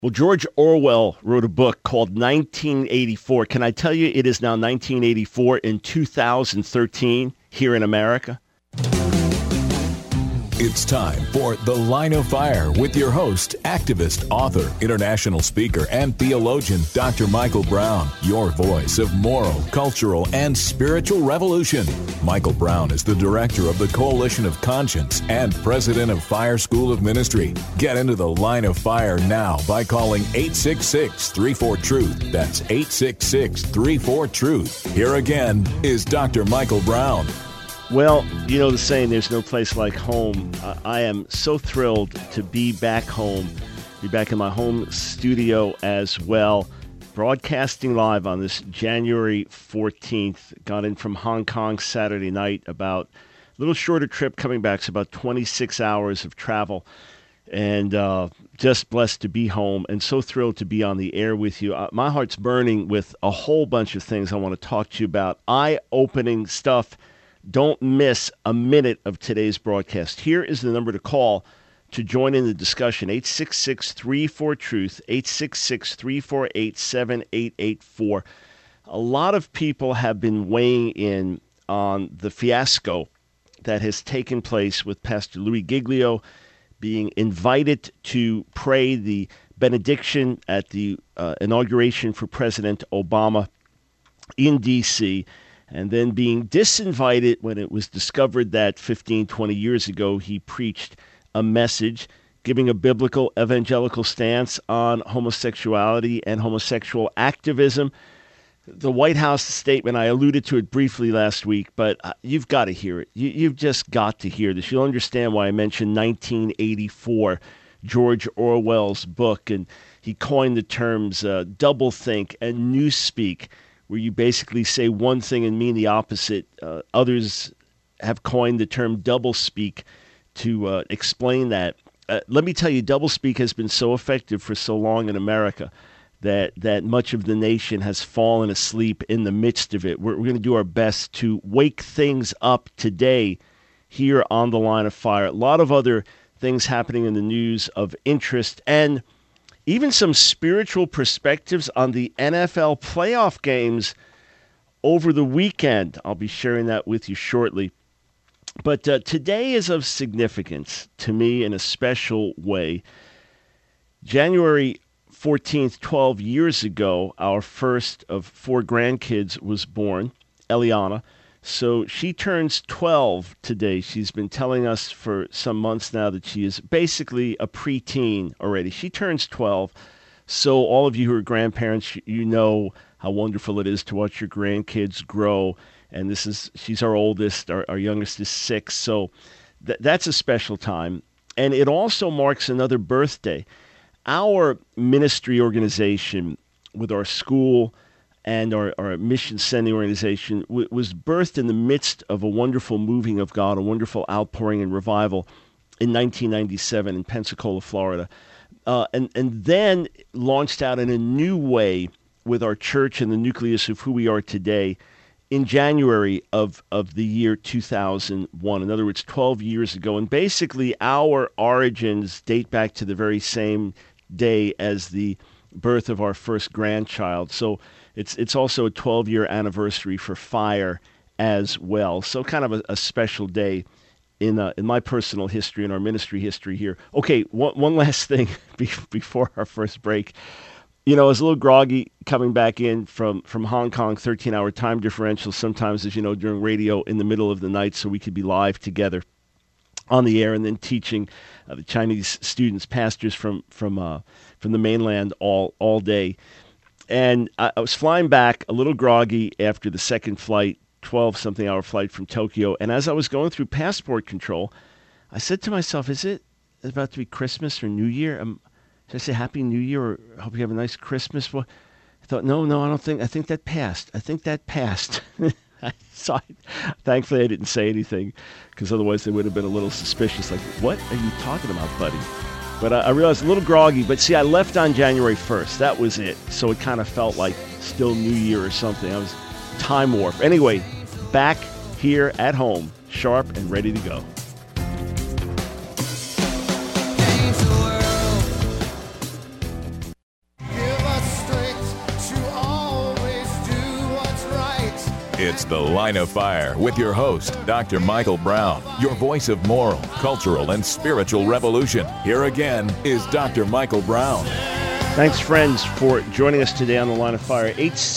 Well, George Orwell wrote a book called 1984. Can I tell you it is now 1984 in 2013 here in America? It's time for The Line of Fire with your host, activist, author, international speaker, and theologian, Dr. Michael Brown, your voice of moral, cultural, and spiritual revolution. Michael Brown is the director of the Coalition of Conscience and president of Fire School of Ministry. Get into The Line of Fire now by calling 866-34-TRUTH. That's 866-34-TRUTH. Here again is Dr. Michael Brown. Well, you know the saying, there's no place like home. I am so thrilled to be back home, be back in my home studio as well, broadcasting live on this January 14th. Got in from Hong Kong Saturday night, about a little shorter trip coming back, so about 26 hours of travel, and just blessed to be home and so thrilled to be on the air with you. My heart's burning with a whole bunch of things I want to talk to you about, eye-opening stuff. Don't miss a minute of today's broadcast. Here is the number to call to join in the discussion, 866-34-TRUTH, 866-348-7884. A lot of people have been weighing in on the fiasco that has taken place with Pastor Louis Giglio being invited to pray the benediction at the inauguration for President Obama in D.C., and then being disinvited when it was discovered that 15, 20 years ago he preached a message giving a biblical evangelical stance on homosexuality and homosexual activism. The White House statement, I alluded to it briefly last week, but you've got to hear it. You've just got to hear this. You'll understand why I mentioned 1984, George Orwell's book, and he coined the terms doublethink and newspeak, where you basically say one thing and mean the opposite. Others have coined the term doublespeak to explain that. Let me tell you, doublespeak has been so effective for so long in America that much of the nation has fallen asleep in the midst of it. We're going to do our best to wake things up today here on The Line of Fire. A lot of other things happening in the news of interest, and even some spiritual perspectives on the NFL playoff games over the weekend. I'll be sharing that with you shortly. But today is of significance to me in a special way. January 14th, 12 years ago, our first of 4 grandkids was born, Eliana. So she turns 12 today. She's been telling us for some months now that she is basically a preteen already. She turns 12. So all of you who are grandparents, you know how wonderful it is to watch your grandkids grow. And she's our oldest. Our youngest is 6. So that's a special time. And it also marks another birthday. Our ministry organization with our school and our mission sending organization was birthed in the midst of a wonderful moving of God, a wonderful outpouring and revival in 1997 in Pensacola, Florida, and then launched out in a new way with our church and the nucleus of who we are today in January of the year 2001. In other words, 12 years ago. And basically our origins date back to the very same day as the birth of our first grandchild. So it's also a 12-year anniversary for Fire as well. So kind of a special day in my personal history and our ministry history here. Okay, one last thing before our first break. You know, I was a little groggy coming back in from Hong Kong, 13-hour time differential, sometimes, as you know, during radio in the middle of the night so we could be live together on the air and then teaching the Chinese students, pastors from the mainland all day. And I was flying back a little groggy after the second flight, 12-something hour flight from Tokyo. And as I was going through passport control, I said to myself, is it about to be Christmas or New Year? Should I say Happy New Year or hope you have a nice Christmas? Well, I thought, no, I don't think. I think that passed. Thankfully, I didn't say anything because otherwise they would have been a little suspicious. Like, what are you talking about, buddy? But I realized a little groggy. But see, I left on January 1st. That was it. So it kind of felt like still New Year or something. I was time warp. Anyway, back here at home, sharp and ready to go. It's The Line of Fire with your host, Dr. Michael Brown, your voice of moral, cultural, and spiritual revolution. Here again is Dr. Michael Brown. Thanks, friends, for joining us today on The Line of Fire.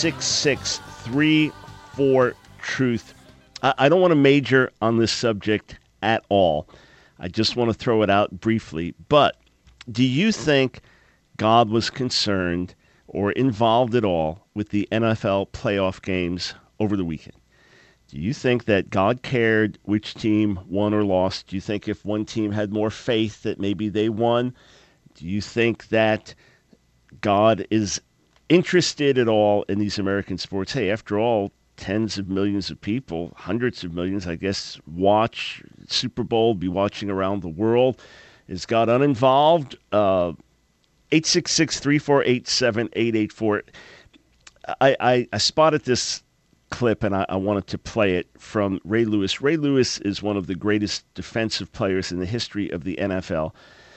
866-34-TRUTH. I don't want to major on this subject at all. I just want to throw it out briefly. But do you think God was concerned or involved at all with the NFL playoff games over the weekend? Do you think that God cared which team won or lost? Do you think if one team had more faith that maybe they won? Do you think that God is interested at all in these American sports? Hey, after all, tens of millions of people, hundreds of millions, I guess, watch Super Bowl, be watching around the world. Is God uninvolved? 866-3487-884. I spotted this clip, and I wanted to play it, from Ray Lewis. Ray Lewis is one of the greatest defensive players in the history of the NFL.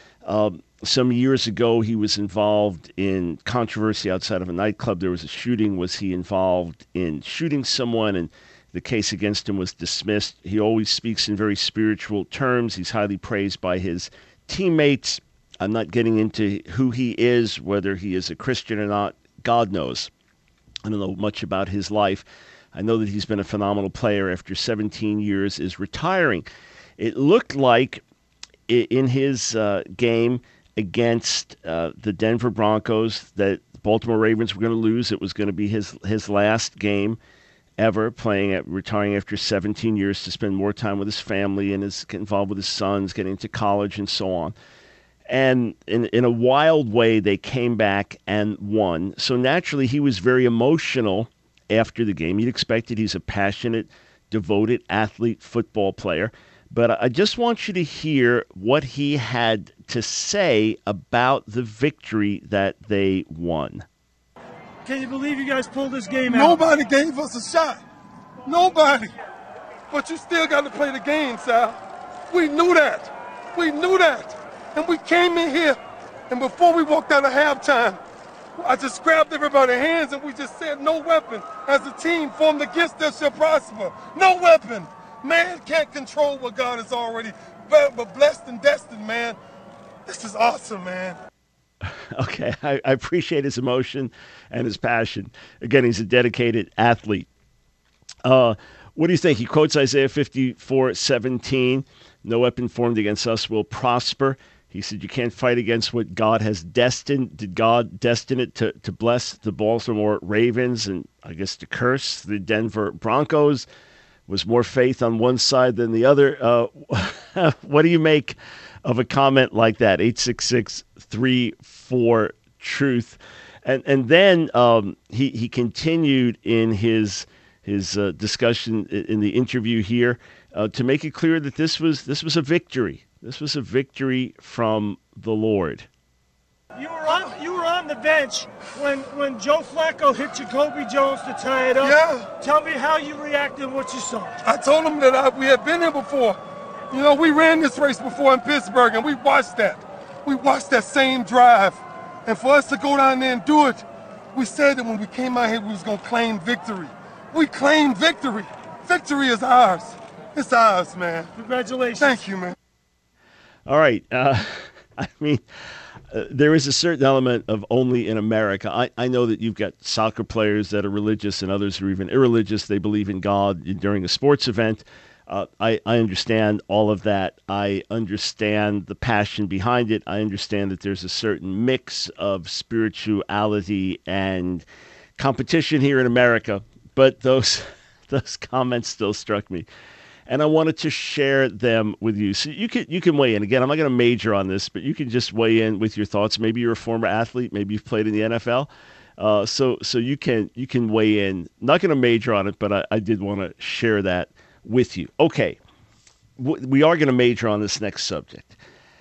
Some years ago, he was involved in controversy outside of a nightclub. There was a shooting. Was he involved in shooting someone? And the case against him was dismissed. He always speaks in very spiritual terms. He's highly praised by his teammates. I'm not getting into who he is, whether he is a Christian or not. God knows. I don't know much about his life. I know that he's been a phenomenal player. After 17 years, is retiring. It looked like in his game against the Denver Broncos that the Baltimore Ravens were going to lose. It was going to be his last game ever, retiring after 17 years to spend more time with his family and get involved with his sons, getting into college and so on. And in a wild way, they came back and won. So naturally, he was very emotional after the game. You'd expect it. He's a passionate, devoted athlete, football player. But I just want you to hear what he had to say about the victory that they won. Can you believe you guys pulled this game out? Nobody gave us a shot. Nobody. But you still got to play the game, Sal. We knew that. We knew that. And we came in here, and before we walked out of halftime, I just grabbed everybody's hands and we just said, no weapon as a team formed against us shall prosper. No weapon. Man can't control what God has already but blessed and destined, man. This is awesome, man. Okay, I appreciate his emotion and his passion. Again, he's a dedicated athlete. What do you think? He quotes Isaiah 54:17. No weapon formed against us will prosper. He said you can't fight against what God has destined. Did God destine it to bless the Baltimore Ravens and, I guess, to curse the Denver Broncos? Was more faith on one side than the other? What do you make of a comment like that? 866-34-TRUTH. And then he continued in his discussion in the interview here to make it clear that this was a victory. This was a victory from the Lord. You were on the bench when Joe Flacco hit Jacoby Jones to tie it up. Yeah. Tell me how you reacted and what you saw. I told him that we had been here before. You know, we ran this race before in Pittsburgh, and we watched that. We watched that same drive. And for us to go down there and do it, we said that when we came out here, we was going to claim victory. We claimed victory. Victory is ours. It's ours, man. Congratulations. Thank you, man. All right. There is a certain element of only in America. I know that you've got soccer players that are religious and others who are even irreligious. They believe in God during a sports event. I understand all of that. I understand the passion behind it. I understand that there's a certain mix of spirituality and competition here in America. But those comments still struck me. And I wanted to share them with you. So you can weigh in. Again, I'm not going to major on this, but you can just weigh in with your thoughts. Maybe you're a former athlete. Maybe you've played in the NFL. So you can weigh in. Not going to major on it, but I did want to share that with you. Okay. We are going to major on this next subject.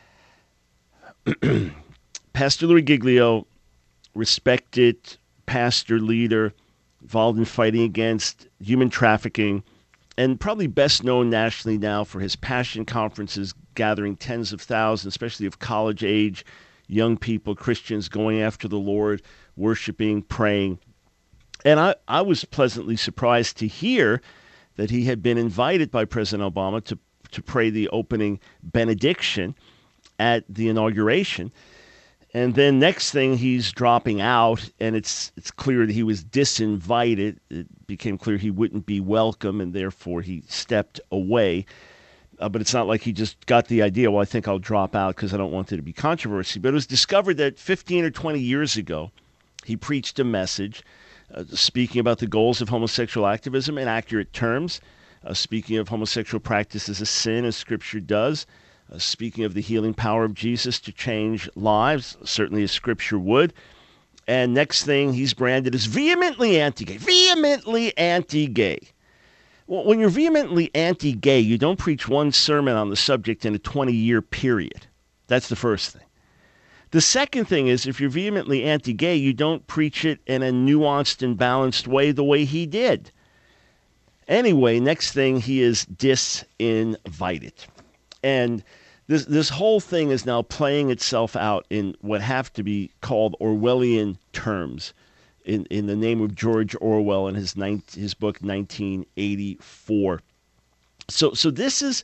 Pastor Louis Giglio, respected pastor, leader, involved in fighting against human trafficking, and probably best known nationally now for his passion conferences gathering tens of thousands, especially of college-age young people, Christians, going after the Lord, worshiping, praying. And I was pleasantly surprised to hear that he had been invited by President Obama to pray the opening benediction at the inauguration. And then next thing, he's dropping out, and it's clear that he was disinvited. It became clear he wouldn't be welcome, and therefore he stepped away. But it's not like he just got the idea, well, I think I'll drop out because I don't want there to be controversy. But it was discovered that 15 or 20 years ago, he preached a message speaking about the goals of homosexual activism in accurate terms, speaking of homosexual practice as a sin, as Scripture does, speaking of the healing power of Jesus to change lives, certainly as Scripture would. And next thing, he's branded as vehemently anti-gay. Vehemently anti-gay. Well, when you're vehemently anti-gay, you don't preach one sermon on the subject in a 20-year period. That's the first thing. The second thing is, if you're vehemently anti-gay, you don't preach it in a nuanced and balanced way the way he did. Anyway, next thing, he is disinvited. And this whole thing is now playing itself out in what have to be called Orwellian terms in the name of George Orwell and his book 1984. So this is,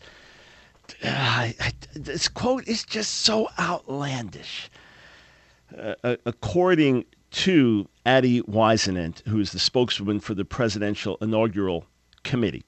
this quote is just so outlandish. According to Addie Wisenant, who is the spokeswoman for the Presidential Inaugural Committee,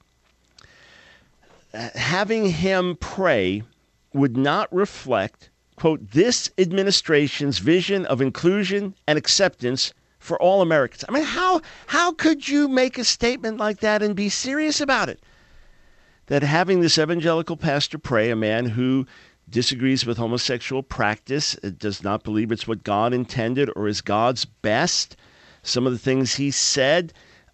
having him pray would not reflect, quote, this administration's vision of inclusion and acceptance for all Americans. I mean, how could you make a statement like that and be serious about it? That having this evangelical pastor pray, a man who disagrees with homosexual practice, does not believe it's what God intended or is God's best, some of the things he said,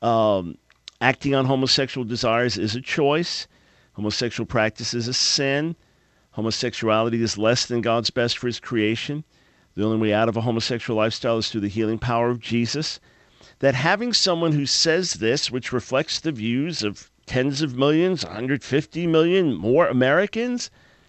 acting on homosexual desires is a choice. Homosexual practice is a sin. Homosexuality is less than God's best for his creation. The only way out of a homosexual lifestyle is through the healing power of Jesus. That having someone who says this, which reflects the views of tens of millions, 150 million more Americans,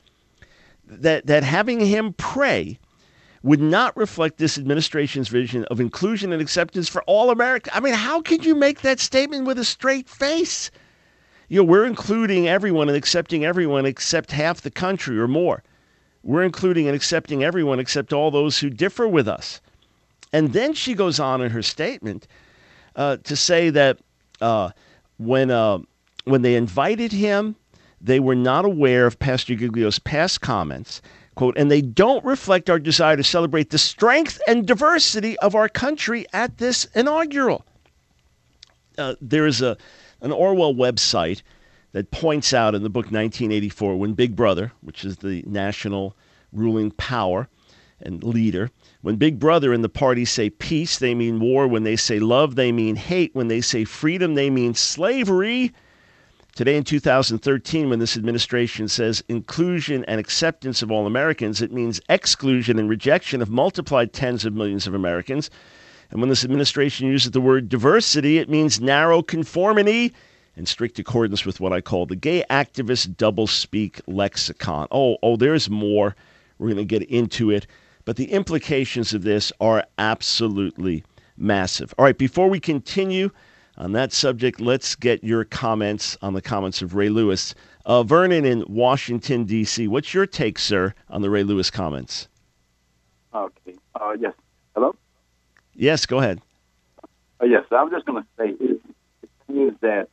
that having him pray would not reflect this administration's vision of inclusion and acceptance for all Americans. I mean, how could you make that statement with a straight face? You know, we're including everyone and accepting everyone except half the country or more. We're including and accepting everyone except all those who differ with us. And then she goes on in her statement to say that when they invited him, they were not aware of Pastor Giglio's past comments, quote, and they don't reflect our desire to celebrate the strength and diversity of our country at this inaugural. There is an Orwell website that points out in the book 1984 when Big Brother, which is the national ruling power and leader, when Big Brother and the party say peace, they mean war. When they say love, they mean hate. When they say freedom, they mean slavery. Today in 2013, when this administration says inclusion and acceptance of all Americans, it means exclusion and rejection of multiplied tens of millions of Americans. And when this administration uses the word diversity, it means narrow conformity in strict accordance with what I call the gay activist doublespeak lexicon. Oh, there's more. We're going to get into it. But the implications of this are absolutely massive. All right, before we continue on that subject, let's get your comments on the comments of Ray Lewis. Vernon in Washington, D.C., what's your take, sir, on the Ray Lewis comments? Okay. Yes. Hello? Yes, go ahead. Yes, I was just going to say it seems that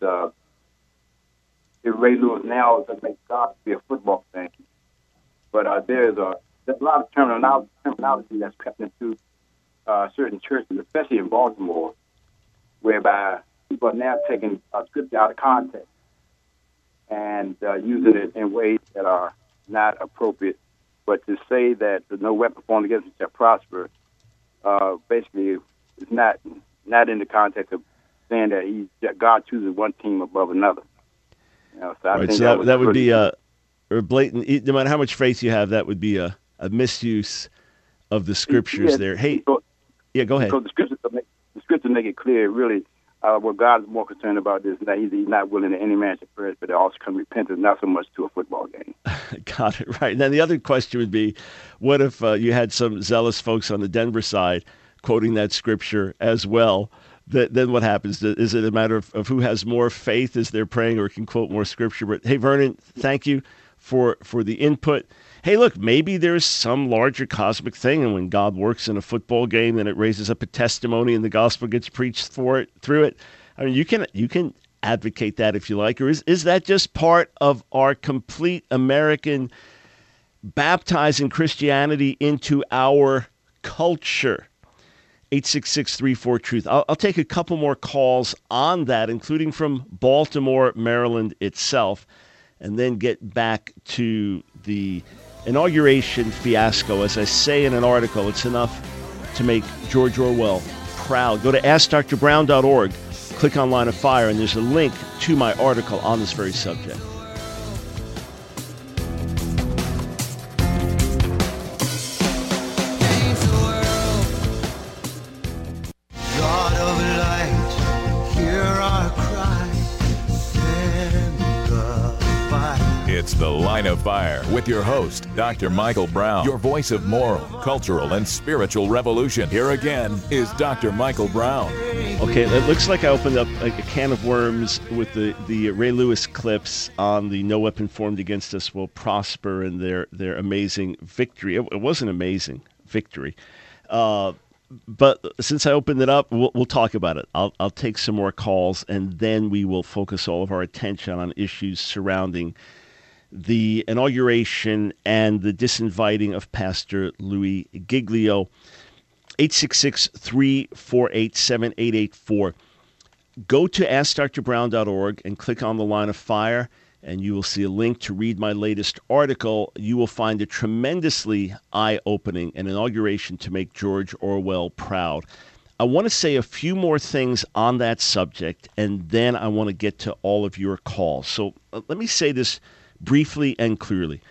Ray Lewis now is going to make God be a football fan. But there's a lot of terminology that's crept into certain churches, especially in Baltimore, whereby people are now taking scripture out of context and using it in ways that are not appropriate. But to say that no weapon formed against us shall prosper, basically, it's not in the context of saying that God chooses one team above another. You know, so I think that would be a blatant. No matter how much faith you have, that would be a misuse of the scriptures. There. Hey, go ahead. Because the scriptures make it clear, really, what God is more concerned about is that He's not willing that any man should perish, but also come repentance, not so much to a football game. Got it right. Then the other question would be, what if you had some zealous folks on the Denver side quoting that scripture as well, then what happens? Is it a matter of who has more faith as they're praying or can quote more scripture? But hey, Vernon, thank you for the input. Hey, look, maybe there's some larger cosmic thing, and when God works in a football game, then it raises up a testimony, and the gospel gets preached through it. I mean, you can advocate that if you like, or is that just part of our complete American baptizing Christianity into our culture? 866-34-TRUTH. I'll take a couple more calls on that, including from Baltimore, Maryland itself, and then get back to the inauguration fiasco. As I say in an article, it's enough to make George Orwell proud. Go to AskDrBrown.org, click on Line of Fire, and there's a link to my article on this very subject. It's The Line of Fire with your host, Dr. Michael Brown, your voice of moral, cultural, and spiritual revolution. Here again is Dr. Michael Brown. Okay, it looks like I opened up a can of worms with the Ray Lewis clips on the No Weapon Formed Against Us Will Prosper and their amazing victory. It was an amazing victory. But since I opened it up, we'll talk about it. I'll take some more calls, and then we will focus all of our attention on issues surrounding the inauguration and the disinviting of Pastor Louis Giglio. 866-348-7884. Go to AskDrBrown.org and click on the Line of Fire, and you will see a link to read my latest article. You will find it tremendously eye-opening, an inauguration to make George Orwell proud. I want to say a few more things on that subject, and then I want to get to all of your calls. So let me say this briefly and clearly.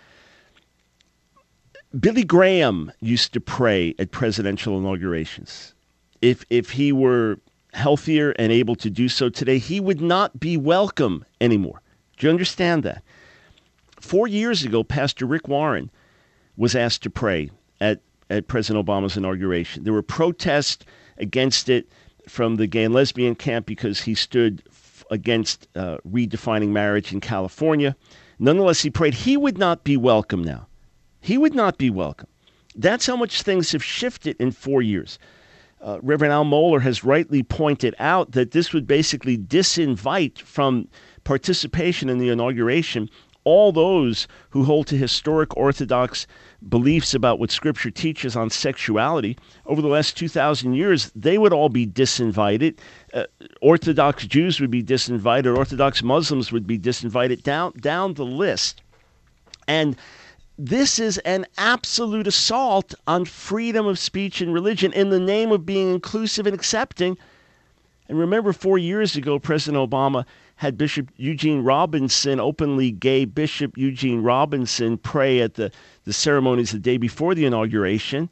Billy Graham used to pray at presidential inaugurations. If he were healthier and able to do so today, he would not be welcome anymore. Do you understand that? 4 years ago, Pastor Rick Warren was asked to pray at President Obama's inauguration. There were protests against it from the gay and lesbian camp because he stood against redefining marriage in California. Nonetheless, he prayed he would not be welcome now. He would not be welcome. That's how much things have shifted in 4 years. Reverend Al Mohler has rightly pointed out that this would basically disinvite from participation in the inauguration all those who hold to historic Orthodox beliefs about what Scripture teaches on sexuality. Over the last 2,000 years, they would all be disinvited. Orthodox Jews would be disinvited. Orthodox Muslims would be disinvited, down the list. And this is an absolute assault on freedom of speech and religion in the name of being inclusive and accepting. And remember, 4 years ago, President Obama had Bishop Eugene Robinson, openly gay Bishop Eugene Robinson, pray at the ceremonies the day before the inauguration.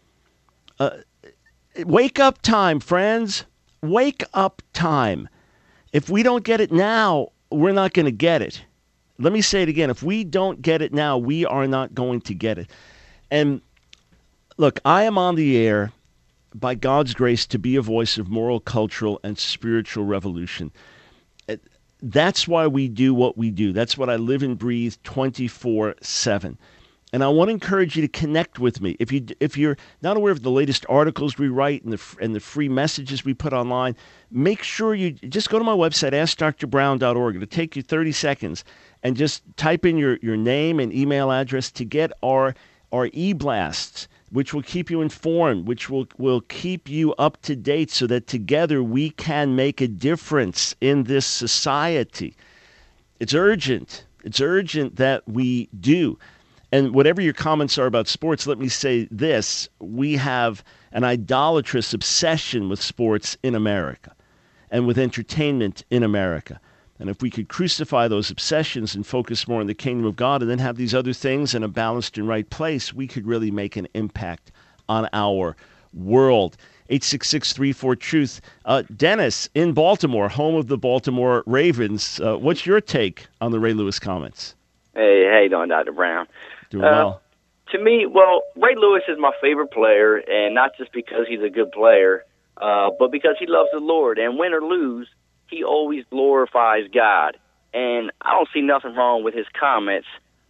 Wake up time, friends. Wake up time. If we don't get it now, we're not going to get it. Let me say it again. If we don't get it now, we are not going to get it. And look, I am on the air by God's grace to be a voice of moral, cultural, and spiritual revolution. That's why we do what we do. That's what I live and breathe 24/7. And I want to encourage you to connect with me. If you're not aware of the latest articles we write and the free messages we put online, make sure you just go to my website, AskDrBrown.org. It'll take you 30 seconds, and just type in your name and email address to get our e-blasts, which will keep you informed, which will keep you up to date so that together we can make a difference in this society. It's urgent. It's urgent that we do. And whatever your comments are about sports, let me say this. We have an idolatrous obsession with sports in America and with entertainment in America. And if we could crucify those obsessions and focus more on the kingdom of God and then have these other things in a balanced and right place, we could really make an impact on our world. 866-34-TRUTH. Dennis in Baltimore, home of the Baltimore Ravens. What's your take on the Ray Lewis comments? Hey, how you doing, Dr. Brown? Doing well. To me, Ray Lewis is my favorite player, and not just because he's a good player, but because he loves the Lord. And win or lose, he always glorifies God. And I don't see nothing wrong with his comments,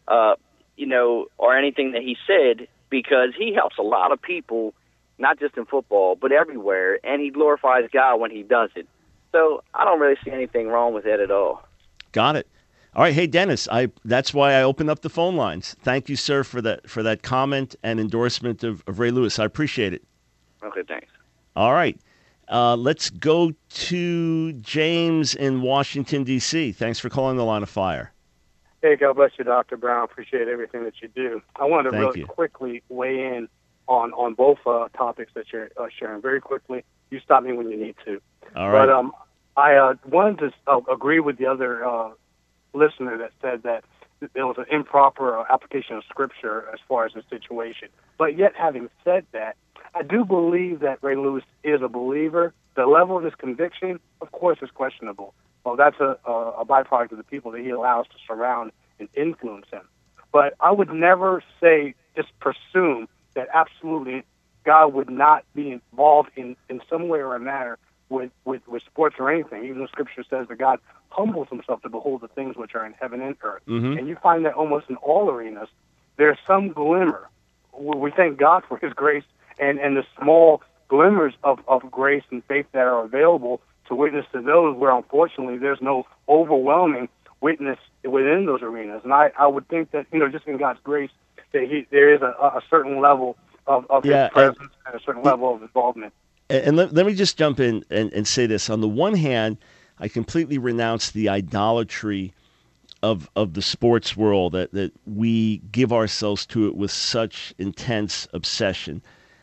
or anything that he said, because he helps a lot of people, not just in football, but everywhere, and he glorifies God when he does it. So I don't really see anything wrong with that at all. Got it. All right. Hey, Dennis, that's why I opened up the phone lines. Thank you, sir, for that comment and endorsement of Ray Lewis. I appreciate it. Okay, thanks. All right. Let's go to James in Washington, D.C. Thanks for calling the Line of Fire. Hey, God bless you, Dr. Brown. Appreciate everything that you do. I wanted to Thank you. quickly weigh in on both topics that you're sharing. Very quickly. You stop me when you need to. All right. But I wanted to agree with the other listener that said that there was an improper application of Scripture as far as the situation. But yet, having said that, I do believe that Ray Lewis is a believer. The level of his conviction, of course, is questionable. Well, that's a byproduct of the people that he allows to surround and influence him. But I would never just presume that absolutely God would not be involved in some way or another with sports or anything, even though Scripture says that God humbles himself to behold the things which are in heaven and earth. Mm-hmm. And you find that almost in all arenas, there's some glimmer. We thank God for his grace and the small glimmers of grace and faith that are available to witness to those where, unfortunately, there's no overwhelming witness within those arenas. And I would think that, just in God's grace, that there is a certain level of his presence and a certain level of involvement. And let me just jump in and say this. On the one hand, I completely renounce the idolatry of the sports world, that we give ourselves to it with such intense obsession,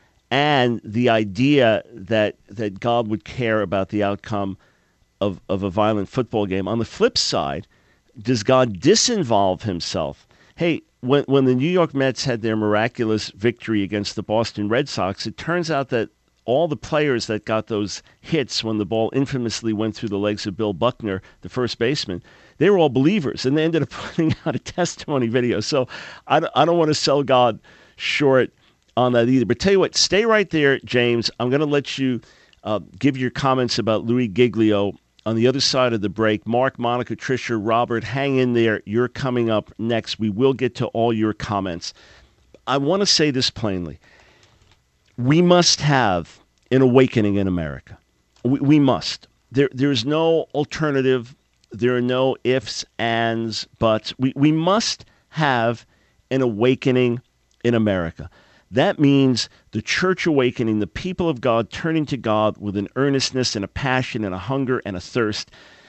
and the idea that God would care about the outcome of a violent football game. On the flip side, does God disinvolve himself? Hey, when the New York Mets had their miraculous victory against the Boston Red Sox, it turns out that all the players that got those hits when the ball infamously went through the legs of Bill Buckner, the first baseman, they were all believers, and they ended up putting out a testimony video. So I don't want to sell God short on that either. But tell you what, stay right there, James. I'm going to let you give your comments about Louis Giglio on the other side of the break. Mark, Monica, Tricia, Robert, hang in there. You're coming up next. We will get to all your comments. I want to say this plainly. We must have an awakening in America. We must. There's no alternative. There are no ifs, ands, buts. We must have an awakening in America. That means the church awakening, the people of God turning to God with an earnestness and a passion and a hunger and a thirst.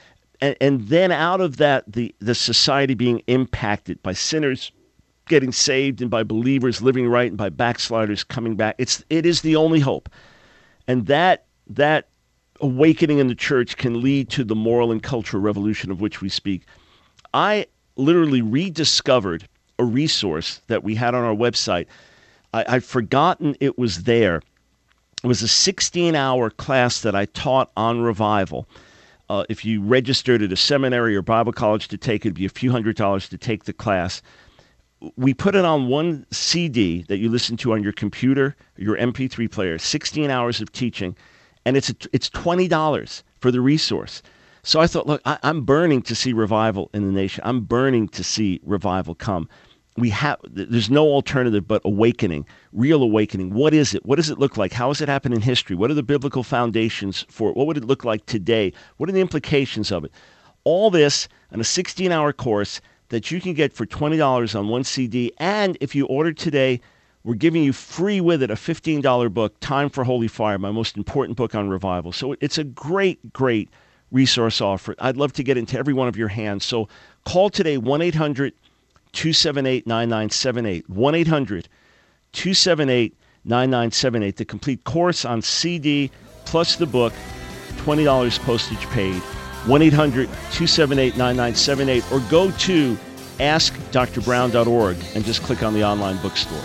And then out of that, the society being impacted by sinners getting saved and by believers living right and by backsliders coming back. It is the only hope. And that awakening in the church can lead to the moral and cultural revolution of which we speak. I literally rediscovered a resource that we had on our website. I'd forgotten it was there. It was a 16-hour class that I taught on revival. If you registered at a seminary or Bible college to take it, it'd be a few $100s to take the class. We put it on one CD that you listen to on your computer, your MP3 player, 16 hours of teaching, and it's $20 for the resource. So I thought, look, I'm burning to see revival in the nation. I'm burning to see revival come. There's no alternative but awakening, real awakening. What is it? What does it look like? How has it happened in history? What are the biblical foundations for it? What would it look like today? What are the implications of it? All this on a 16-hour course that you can get for $20 on one CD. And if you order today, we're giving you free with it a $15 book, Time for Holy Fire, my most important book on revival. So it's a great, great resource offer. I'd love to get into every one of your hands. So call today, 1-800-278-9978. 1-800-278-9978. The complete course on CD plus the book, $20 postage paid. 1-800-278-9978, or go to askdrbrown.org and just click on the online bookstore.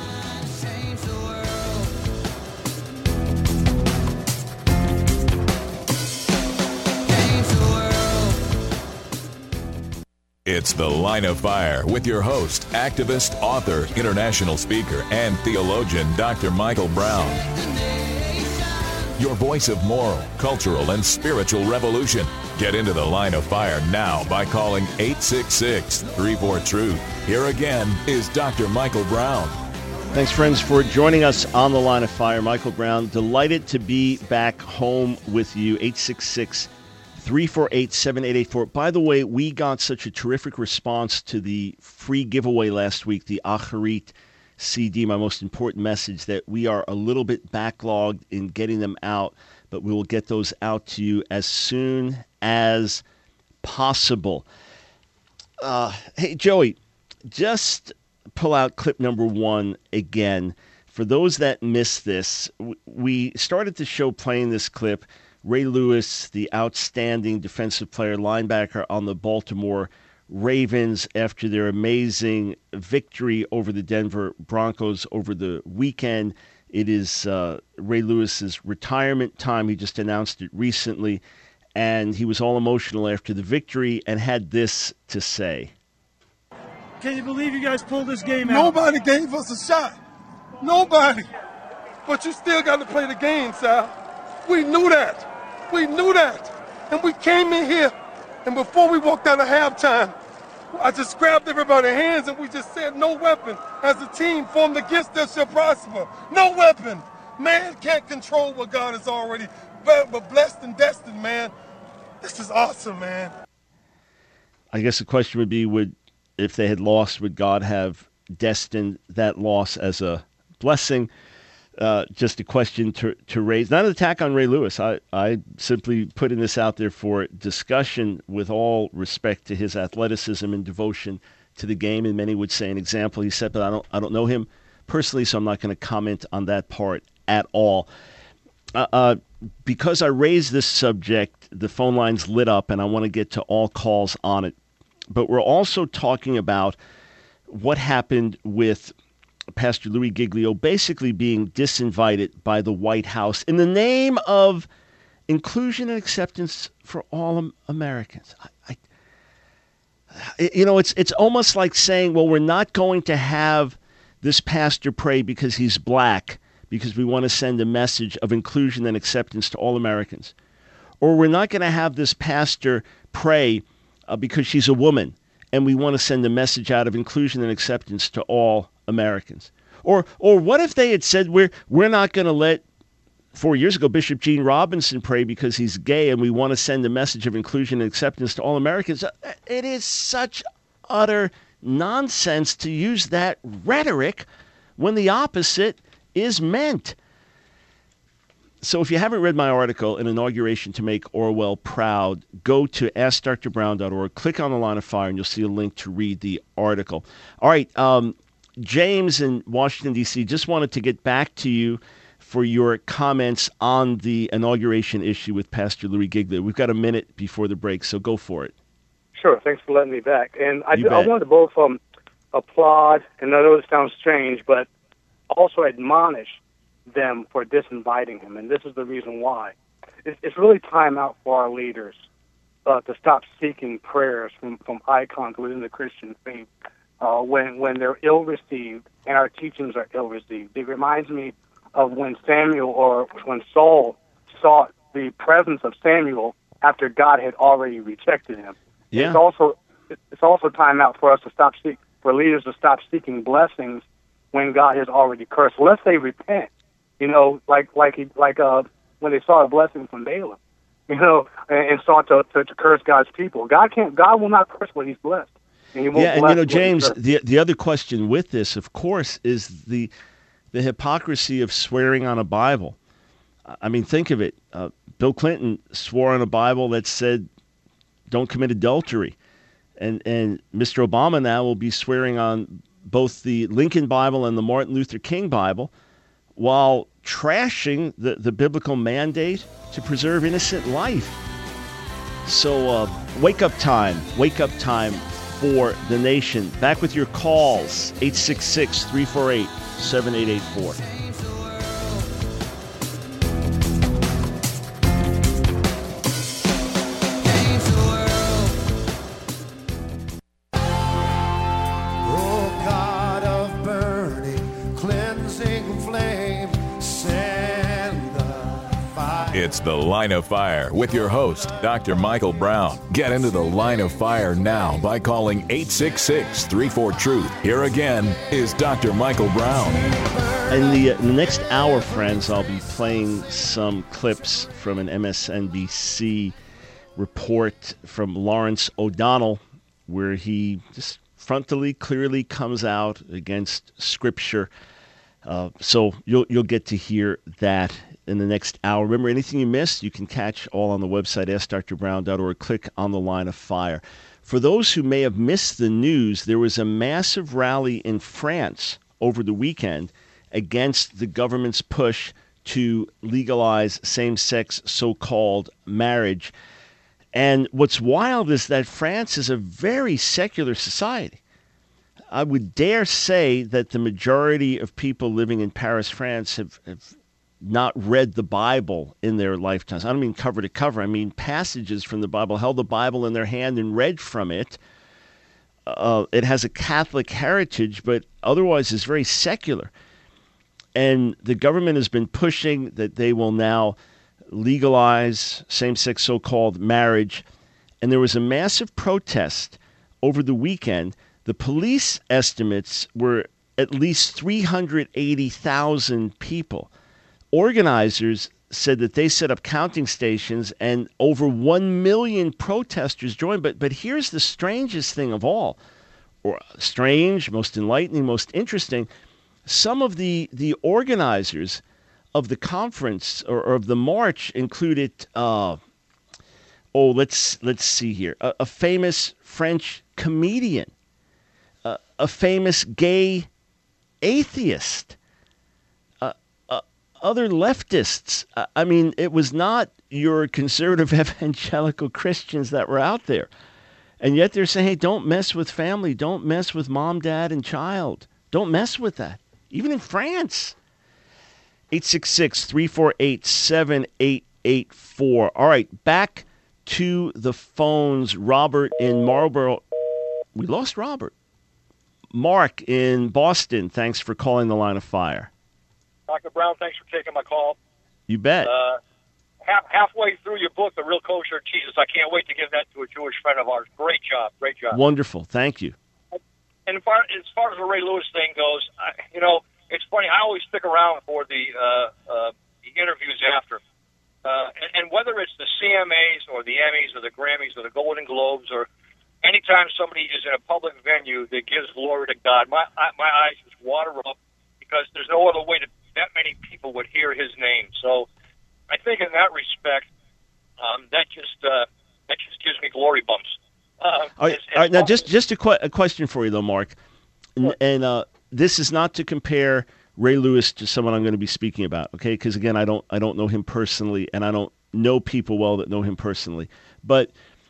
It's The Line of Fire with your host, activist, author, international speaker, and theologian, Dr. Michael Brown. your voice of moral, cultural, and spiritual revolution. Get into the Line of Fire now by calling 866-34-TRUTH. Here again is Dr. Michael Brown. Thanks, friends, for joining us on the Line of Fire. Michael Brown, delighted to be back home with you. 866-348-7884. By the way, we got such a terrific response to the free giveaway last week, the Acharit CD, my most important message, that we are a little bit backlogged in getting them out, but we will get those out to you as soon as possible. Hey, Joey, just pull out clip number 1 again. For those that missed this, we started the show playing this clip. Ray Lewis, the outstanding defensive player, linebacker on the Baltimore Ravens, after their amazing victory over the Denver Broncos over the weekend. It is Ray Lewis's retirement time. He just announced it recently, and he was all emotional after the victory and had this to say. Can you believe you guys pulled this game out? Nobody gave us a shot. Nobody. But you still got to play the game, Sal. We knew that. We knew that. And we came in here, and before we walked out of halftime, I just grabbed everybody's hands and we just said, no weapon as a team formed against us shall prosper. No weapon. Man can't control what God has already blessed and destined, man. This is awesome, man. I guess the question would be, if they had lost, would God have destined that loss as a blessing? Just a question to raise. Not an attack on Ray Lewis. I simply putting this out there for discussion with all respect to his athleticism and devotion to the game, and many would say an example he set, but I don't know him personally, so I'm not going to comment on that part at all. Because I raised this subject, the phone lines lit up, and I want to get to all calls on it. But we're also talking about what happened with Pastor Louis Giglio basically being disinvited by the White House in the name of inclusion and acceptance for all Americans. It's almost like saying, well, we're not going to have this pastor pray because he's black, because we want to send a message of inclusion and acceptance to all Americans. Or we're not going to have this pastor pray because she's a woman, and we want to send a message out of inclusion and acceptance to all Americans. Or what if they had said, we're not going to let, 4 years ago, Bishop Gene Robinson pray because he's gay, and we want to send a message of inclusion and acceptance to all Americans. It is such utter nonsense to use that rhetoric when the opposite is meant. So if you haven't read my article, An Inauguration to Make Orwell Proud, go to AskDrBrown.org, click on the Line of Fire, and you'll see a link to read the article. All right, James in Washington, D.C., just wanted to get back to you for your comments on the inauguration issue with Pastor Louis Giglio. We've got a minute before the break, so go for it. Sure, thanks for letting me back. And I wanted to both applaud, and I know it sounds strange, but also admonish them for disinviting him, and this is the reason why. It's really time out for our leaders to stop seeking prayers from icons within the Christian faith when they're ill-received and our teachings are ill-received. It reminds me of when Samuel, or when Saul sought the presence of Samuel after God had already rejected him. Yeah. It's also time out for us to for leaders to stop seeking blessings when God has already cursed, unless they repent. Like when they saw a blessing from Balaam, and sought to curse God's people. God will not curse what He's blessed. And James, the other question with this, of course, is the hypocrisy of swearing on a Bible. I mean, think of it. Bill Clinton swore on a Bible that said, "Don't commit adultery," and Mr. Obama now will be swearing on both the Lincoln Bible and the Martin Luther King Bible, while trashing the biblical mandate to preserve innocent life. So wake up time for the nation. Back with your calls, 866-348-7884. It's The Line of Fire with your host, Dr. Michael Brown. Get into the Line of Fire now by calling 866-34-TRUTH. Here again is Dr. Michael Brown. In the next hour, friends, I'll be playing some clips from an MSNBC report from Lawrence O'Donnell, where he just frontally, clearly comes out against Scripture. So you'll get to hear that in the next hour. Remember, anything you missed, you can catch all on the website, AskDrBrown.org. Click on the Line of Fire. For those who may have missed the news, there was a massive rally in France over the weekend against the government's push to legalize same-sex so-called marriage. And what's wild is that France is a very secular society. I would dare say that the majority of people living in Paris, France, have not read the Bible in their lifetimes. I don't mean cover to cover. I mean passages from the Bible, held the Bible in their hand and read from it. It has a Catholic heritage, but otherwise is very secular. And the government has been pushing that they will now legalize same-sex so-called marriage. And there was a massive protest over the weekend. The police estimates were at least 380,000 people. Organizers said that they set up counting stations and over 1 million protesters joined. But here's the strangest thing of all, or strange, most enlightening, most interesting. Some of the organizers of the conference or of the march included, let's see here, a famous French comedian, a famous gay atheist, other leftists. I mean, it was not your conservative evangelical Christians that were out there. And yet they're saying, hey, don't mess with family. Don't mess with mom, dad, and child. Don't mess with that. Even in France. 866-348-7884. All right, back to the phones. Robert in Marlboro. We lost Robert. Mark in Boston, thanks for calling the Line of Fire. Dr. Brown, thanks for taking my call. You bet. Halfway through your book, The Real Kosher Jesus, I can't wait to give that to a Jewish friend of ours. Great job. Wonderful. Thank you. And as far as the Ray Lewis thing goes, it's funny. I always stick around for the interviews after. And whether it's the CMAs or the Emmys or the Grammys or the Golden Globes or anytime somebody is in a public venue that gives glory to God, my eyes just water up because there's no other way that many people would hear his name. So I think in that respect, that just gives me glory bumps. All right. Now, just a question for you, though, Mark. And this is not to compare Ray Lewis to someone I'm going to be speaking about, okay? Because, again, I don't know him personally, and I don't know people well that know him personally. But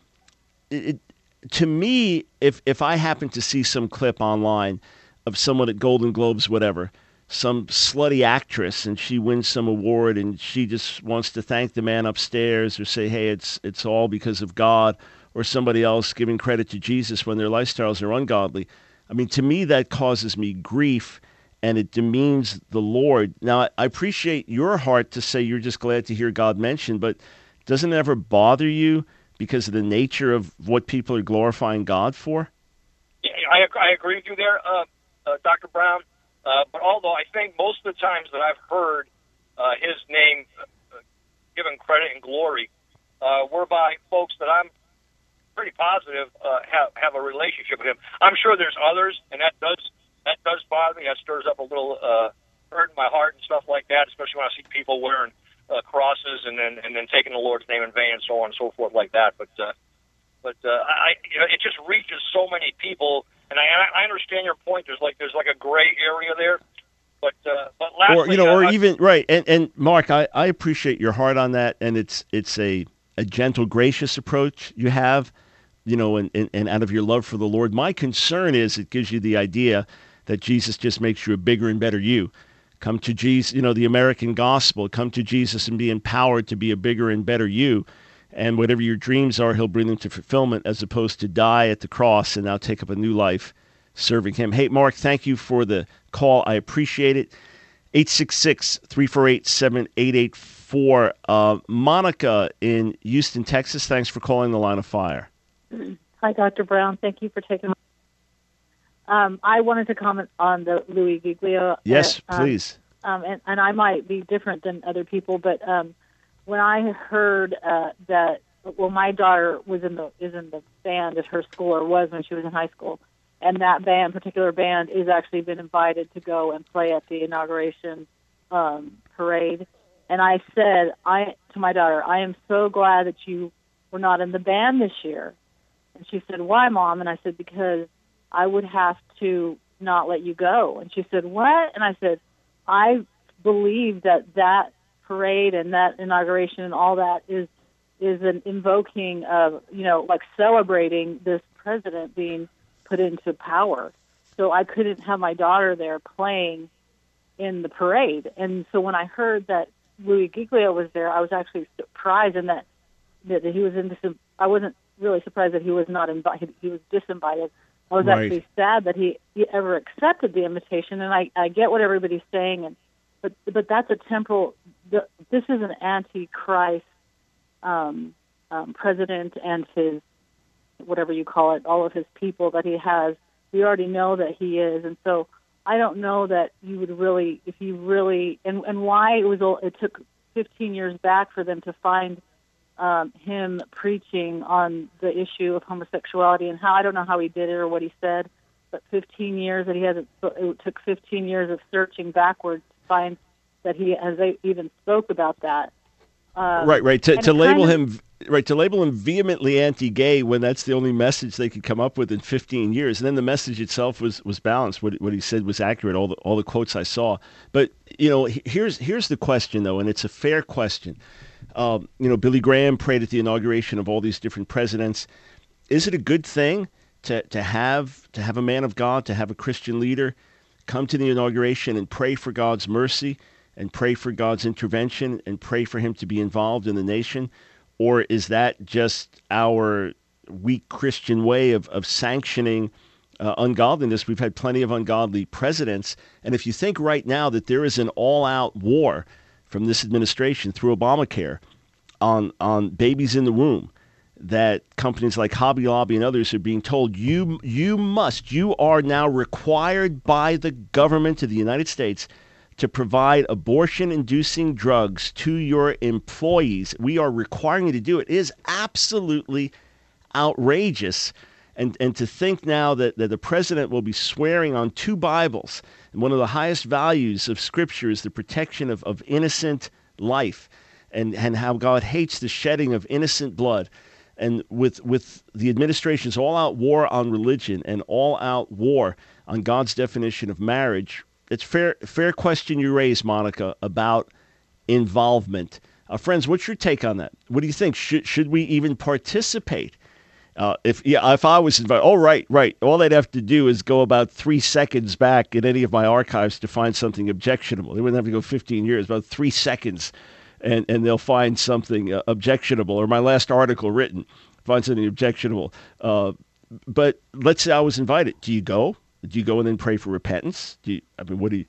to me, if I happen to see some clip online of someone at Golden Globes, whatever, some slutty actress, and she wins some award, and she just wants to thank the man upstairs or say, hey, it's all because of God, or somebody else giving credit to Jesus when their lifestyles are ungodly. I mean, to me, that causes me grief, and it demeans the Lord. Now, I appreciate your heart to say you're just glad to hear God mentioned, but doesn't it ever bother you because of the nature of what people are glorifying God for? Yeah, I agree with you there, Dr. Brown. But although I think most of the times that I've heard his name given credit and glory were by folks that I'm pretty positive have a relationship with him. I'm sure there's others, and that does bother me. That stirs up a little hurt in my heart and stuff like that, especially when I see people wearing crosses and then taking the Lord's name in vain and so on and so forth like that. But it just reaches so many people, and I understand your point. There's like a gray area there. But lastly, and Mark, I appreciate your heart on that, and it's a gentle, gracious approach you have, and out of your love for the Lord. My concern is it gives you the idea that Jesus just makes you a bigger and better you. Come to Jesus, the American gospel, come to Jesus and be empowered to be a bigger and better you. And whatever your dreams are, he'll bring them to fulfillment as opposed to die at the cross and now take up a new life serving him. Hey, Mark, thank you for the call. I appreciate it. 866-348-7884. 4. Monica in Houston, Texas, thanks for calling the Line of Fire. Hi, Dr. Brown. Thank you for taking my I wanted to comment on the Louis Giglio. Yes, please. And I might be different than other people, but when I heard that, well, my daughter is in the band at her school, or was when she was in high school, and that particular band, is actually been invited to go and play at the inauguration parade. And I said to my daughter, I am so glad that you were not in the band this year. And she said, why, Mom? And I said, because I would have to not let you go. And she said, what? And I said, I believe that parade and that inauguration and all that is an invoking of, like celebrating this president being put into power. So I couldn't have my daughter there playing in the parade. And so when I heard that Louis Giglio was there, I was actually surprised in that he was in this. I wasn't really surprised that he was not invited. He was disinvited. I was actually sad that he ever accepted the invitation. And I get what everybody's saying, but that's a temporal. This is an anti-Christ president and his, whatever you call it, all of his people that he has. We already know that he is, and so I don't know that you would really, if you really, and why it took 15 years back for them to find him preaching on the issue of homosexuality, and how, I don't know how he did it or what he said, but 15 years that he hasn't, it took 15 years of searching backwards to find that he has even spoke about that. Right. To label him vehemently anti-gay when that's the only message they could come up with in 15 years, and then the message itself was balanced. What he said was accurate. All the quotes I saw. But here's the question though, and it's a fair question. Billy Graham prayed at the inauguration of all these different presidents. Is it a good thing to have a man of God, to have a Christian leader come to the inauguration and pray for God's mercy and pray for God's intervention and pray for him to be involved in the nation? Or is that just our weak Christian way of sanctioning ungodliness? We've had plenty of ungodly presidents. And if you think right now that there is an all-out war from this administration through Obamacare on babies in the womb, that companies like Hobby Lobby and others are being told, you are now required by the government of the United States to provide abortion-inducing drugs to your employees. We are requiring you to do it. It is absolutely outrageous. And to think now that the president will be swearing on 2 Bibles, and one of the highest values of Scripture is the protection of innocent life, and how God hates the shedding of innocent blood. And with the administration's all-out war on religion and all-out war on God's definition of marriage, it's fair question you raise, Monica, about involvement. Friends, what's your take on that? What do you think? Should we even participate? If I was invited, right. All they'd have to do is go about 3 seconds back in any of my archives to find something objectionable. They wouldn't have to go 15 years, about 3 seconds, and they'll find something objectionable. Or my last article written, find something objectionable. But let's say I was invited. Do you go? Do you go and then pray for repentance? What do you...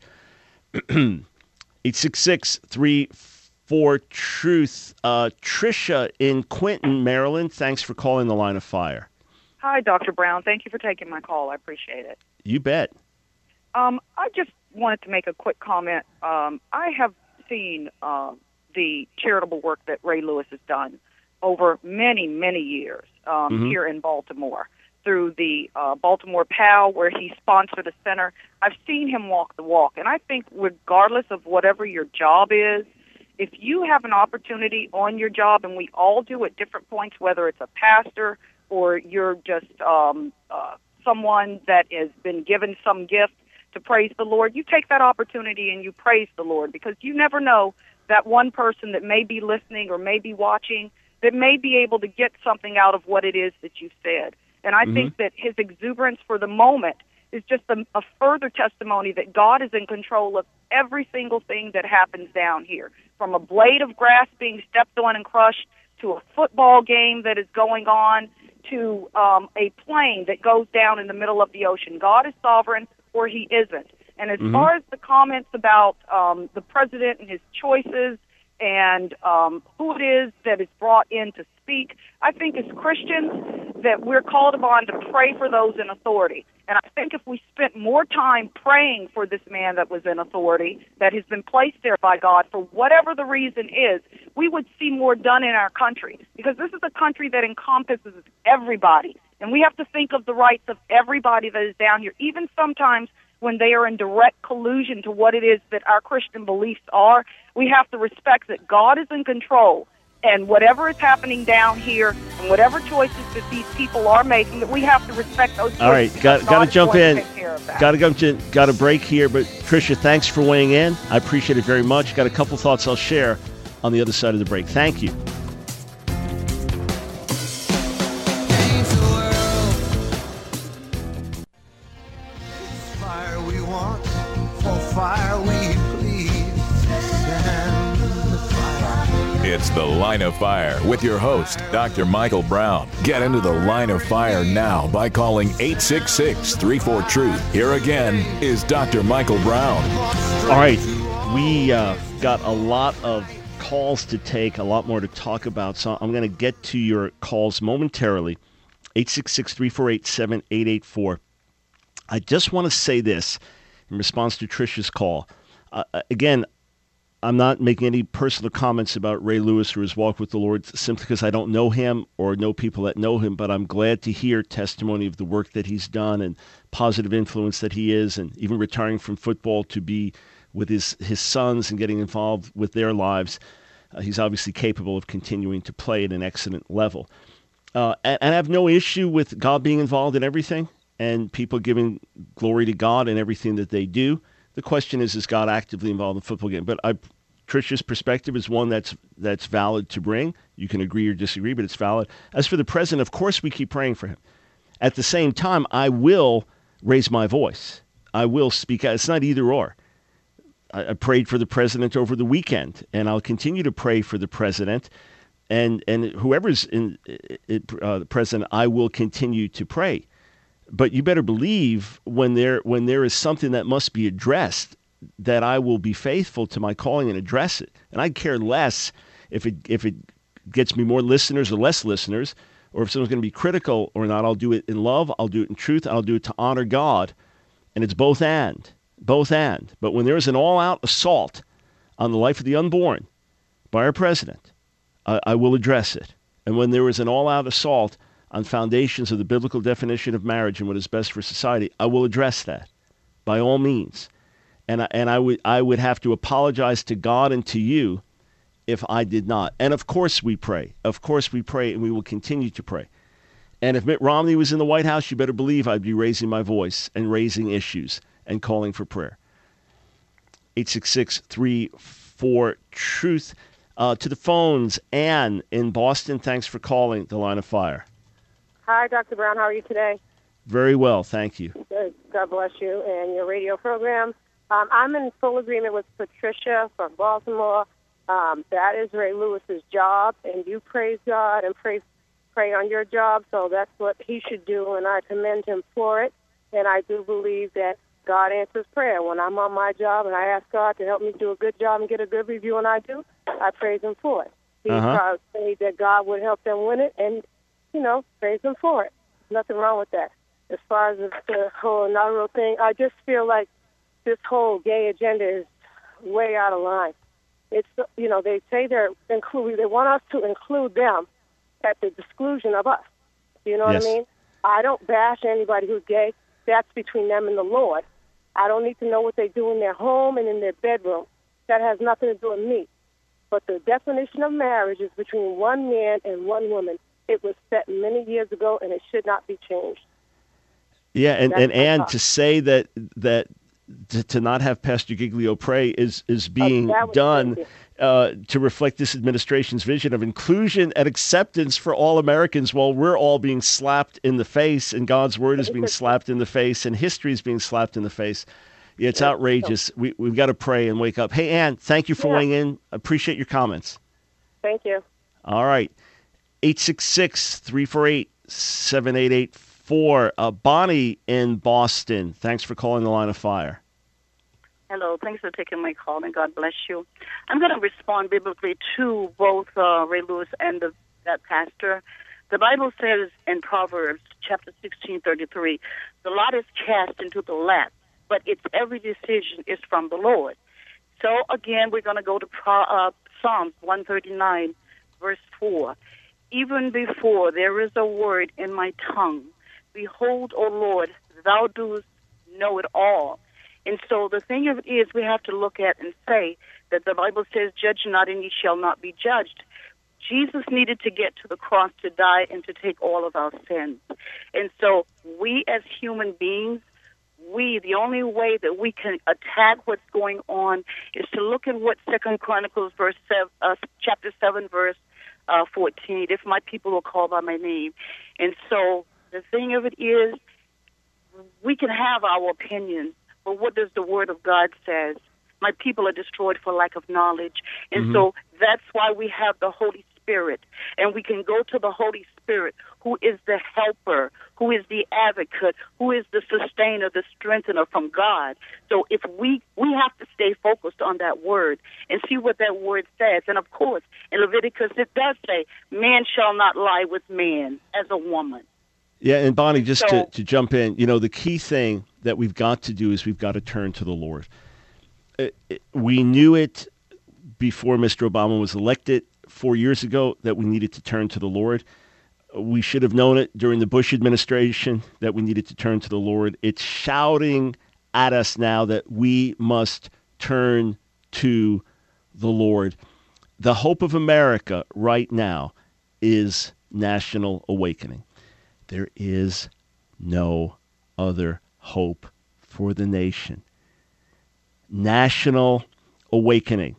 866-34-TRUTH. Tricia in Quinton, Maryland, thanks for calling the Line of Fire. Hi, Dr. Brown. Thank you for taking my call. I appreciate it. You bet. I just wanted to make a quick comment. I have seen the charitable work that Ray Lewis has done over many, many years here in Baltimore, through the Baltimore PAL, where he sponsored a center. I've seen him walk the walk, and I think regardless of whatever your job is, if you have an opportunity on your job, and we all do at different points, whether it's a pastor or you're just someone that has been given some gift to praise the Lord, you take that opportunity and you praise the Lord, because you never know that one person that may be listening or may be watching that may be able to get something out of what it is that you said. And I think that his exuberance for the moment is just a further testimony that God is in control of every single thing that happens down here, from a blade of grass being stepped on and crushed, to a football game that is going on, to a plane that goes down in the middle of the ocean. God is sovereign, or he isn't. And as far as the comments about the president and his choices and who it is that is brought in to speak. I think as Christians that we're called upon to pray for those in authority. And I think if we spent more time praying for this man that was in authority, that has been placed there by God for whatever the reason is, we would see more done in our country. Because this is a country that encompasses everybody. And we have to think of the rights of everybody that is down here, even sometimes when they are in direct collusion to what it is that our Christian beliefs are. We have to respect that God is in control. And whatever is happening down here, and whatever choices that these people are making, that we have to respect those choices. All right, got to jump in. Got a break here, but Tricia, thanks for weighing in. I appreciate it very much. Got a couple thoughts I'll share on the other side of the break. Thank you. Fire we want, for fire we plead. It's The Line of Fire with your host, Dr. Michael Brown. Get into the Line of Fire now by calling 866-34-TRUTH. Here again is Dr. Michael Brown. All right, we got a lot of calls to take, a lot more to talk about, so I'm going to get to your calls momentarily. 866-348-7884. I just want to say this in response to Tricia's call. Again, I'm not making any personal comments about Ray Lewis or his walk with the Lord simply because I don't know him or know people that know him, but I'm glad to hear testimony of the work that he's done and positive influence that he is, and even retiring from football to be with his sons and getting involved with their lives. He's obviously capable of continuing to play at an excellent level. And I have no issue with God being involved in everything and people giving glory to God in everything that they do. The question is God actively involved in the football game? But Tricia's perspective is one that's valid to bring. You can agree or disagree, but it's valid. As for the president, of course we keep praying for him. At the same time, I will raise my voice. I will speak out. It's not either or. I prayed for the president over the weekend, and I'll continue to pray for the president. And whoever's in the president, I will continue to pray. But you better believe when there is something that must be addressed, that I will be faithful to my calling and address it. And I care less if it gets me more listeners or less listeners, or if someone's going to be critical or not. I'll do it in love. I'll do it in truth. I'll do it to honor God. And it's both and. But when there is an all-out assault on the life of the unborn by our president, I will address it. And when there is an all-out assault on foundations of the biblical definition of marriage and what is best for society, I will address that by all means. And I would have to apologize to God and to you if I did not. And of course we pray. Of course we pray, and we will continue to pray. And if Mitt Romney was in the White House, you better believe I'd be raising my voice and raising issues and calling for prayer. 866-34-TRUTH. To the phones, Ann in Boston. Thanks for calling the Line of Fire. Hi, Dr. Brown. How are you today? Very well, thank you. Good. God bless you and your radio program. I'm in full agreement with Patricia from Baltimore. That is Ray Lewis's job, and you praise God and pray on your job, so that's what he should do, and I commend him for it. And I do believe that God answers prayer. When I'm on my job and I ask God to help me do a good job and get a good review, and I do, I praise him for it. He prayed that God would help them win it, and, praise him for it. Nothing wrong with that. As far as the whole inaugural thing, I just feel like this whole gay agenda is way out of line. It's, they say they want us to include them at the exclusion of us. You know what I mean? I don't bash anybody who's gay. That's between them and the Lord. I don't need to know what they do in their home and in their bedroom. That has nothing to do with me. But the definition of marriage is between one man and one woman. It was set many years ago, and it should not be changed. Yeah, and to say that to not have Pastor Giglio pray is being done to reflect this administration's vision of inclusion and acceptance for all Americans, while we're all being slapped in the face, and God's word is being slapped in the face, and history is being slapped in the face. Yeah, it's outrageous. We've got to pray and wake up. Hey, Ann, thank you for weighing in. Appreciate your comments. Thank you. All right. 866-348-7884. Bonnie in Boston. Thanks for calling the Line of Fire. Hello. Thanks for taking my call, and God bless you. I'm going to respond biblically to both Ray Lewis and that pastor. The Bible says in Proverbs chapter 16:33, the lot is cast into the lap, but its every decision is from the Lord. So again, we're going to go to Psalms 139, verse 4. Even before there is a word in my tongue, behold, O Lord, thou dost know it all. And so the thing of it is, we have to look at and say that the Bible says, judge not and ye shall not be judged. Jesus needed to get to the cross to die and to take all of our sins. And so we as human beings, the only way that we can attack what's going on is to look at what 2 Chronicles chapter 7, verse 14, if my people will call by my name. And so the thing of it is, we can have our opinions, but what does the Word of God says? My people are destroyed for lack of knowledge. And so that's why we have the Holy Spirit. And we can go to the Holy Spirit, who is the helper, who is the advocate, who is the sustainer, the strengthener from God. So if we have to stay focused on that word and see what that word says. And of course, in Leviticus, it does say, man shall not lie with man as a woman. Yeah, and Bonnie, just to jump in, the key thing that we've got to do is we've got to turn to the Lord. We knew it before Mr. Obama was elected 4 years ago that we needed to turn to the Lord. We should have known it during the Bush administration that we needed to turn to the Lord. It's shouting at us now that we must turn to the Lord. The hope of America right now is national awakening. There is no other hope for the nation. National awakening.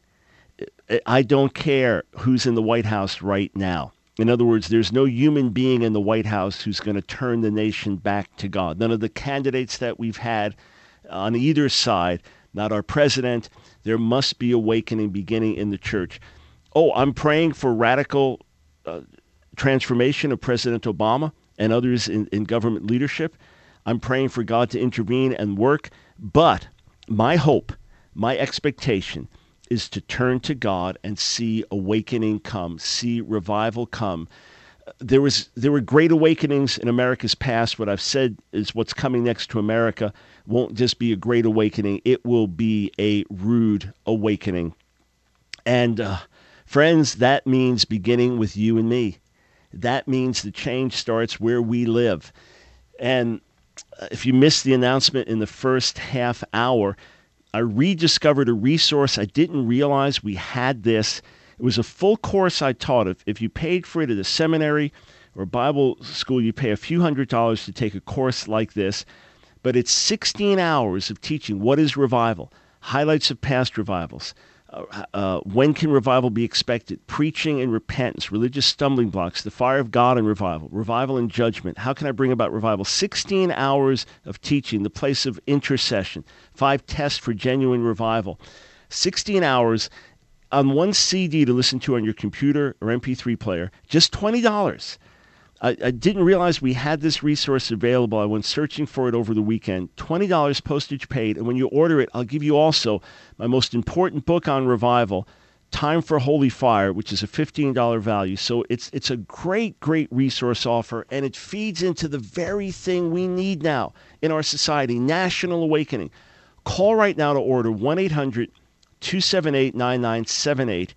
I don't care who's in the White House right now. In other words, there's no human being in the White House who's going to turn the nation back to God. None of the candidates that we've had on either side, not our president. There must be awakening beginning in the church. Oh, I'm praying for radical transformation of President Obama and others in government leadership. I'm praying for God to intervene and work. But my hope, my expectation is to turn to God and see awakening come, see revival come. There were great awakenings in America's past. What I've said is what's coming next to America won't just be a great awakening. It will be a rude awakening. And friends, that means beginning with you and me. That means the change starts where we live. And if you missed the announcement in the first half hour, I rediscovered a resource. I didn't realize we had this. It was a full course I taught. If you paid for it at a seminary or Bible school, you pay a few $100s to take a course like this. But it's 16 hours of teaching what is revival, highlights of past revivals, when can revival be expected, preaching and repentance, religious stumbling blocks, the fire of God and revival, revival and judgment. How can I bring about revival? 16 hours of teaching, the place of intercession, 5 tests for genuine revival. 16 hours on one CD to listen to on your computer or MP3 player, just $20. I didn't realize we had this resource available. I went searching for it over the weekend. $20 postage paid. And when you order it, I'll give you also my most important book on revival, Time for Holy Fire, which is a $15 value. So it's a great, great resource offer, and it feeds into the very thing we need now in our society, national awakening. Call right now to order 1-800-278-9978,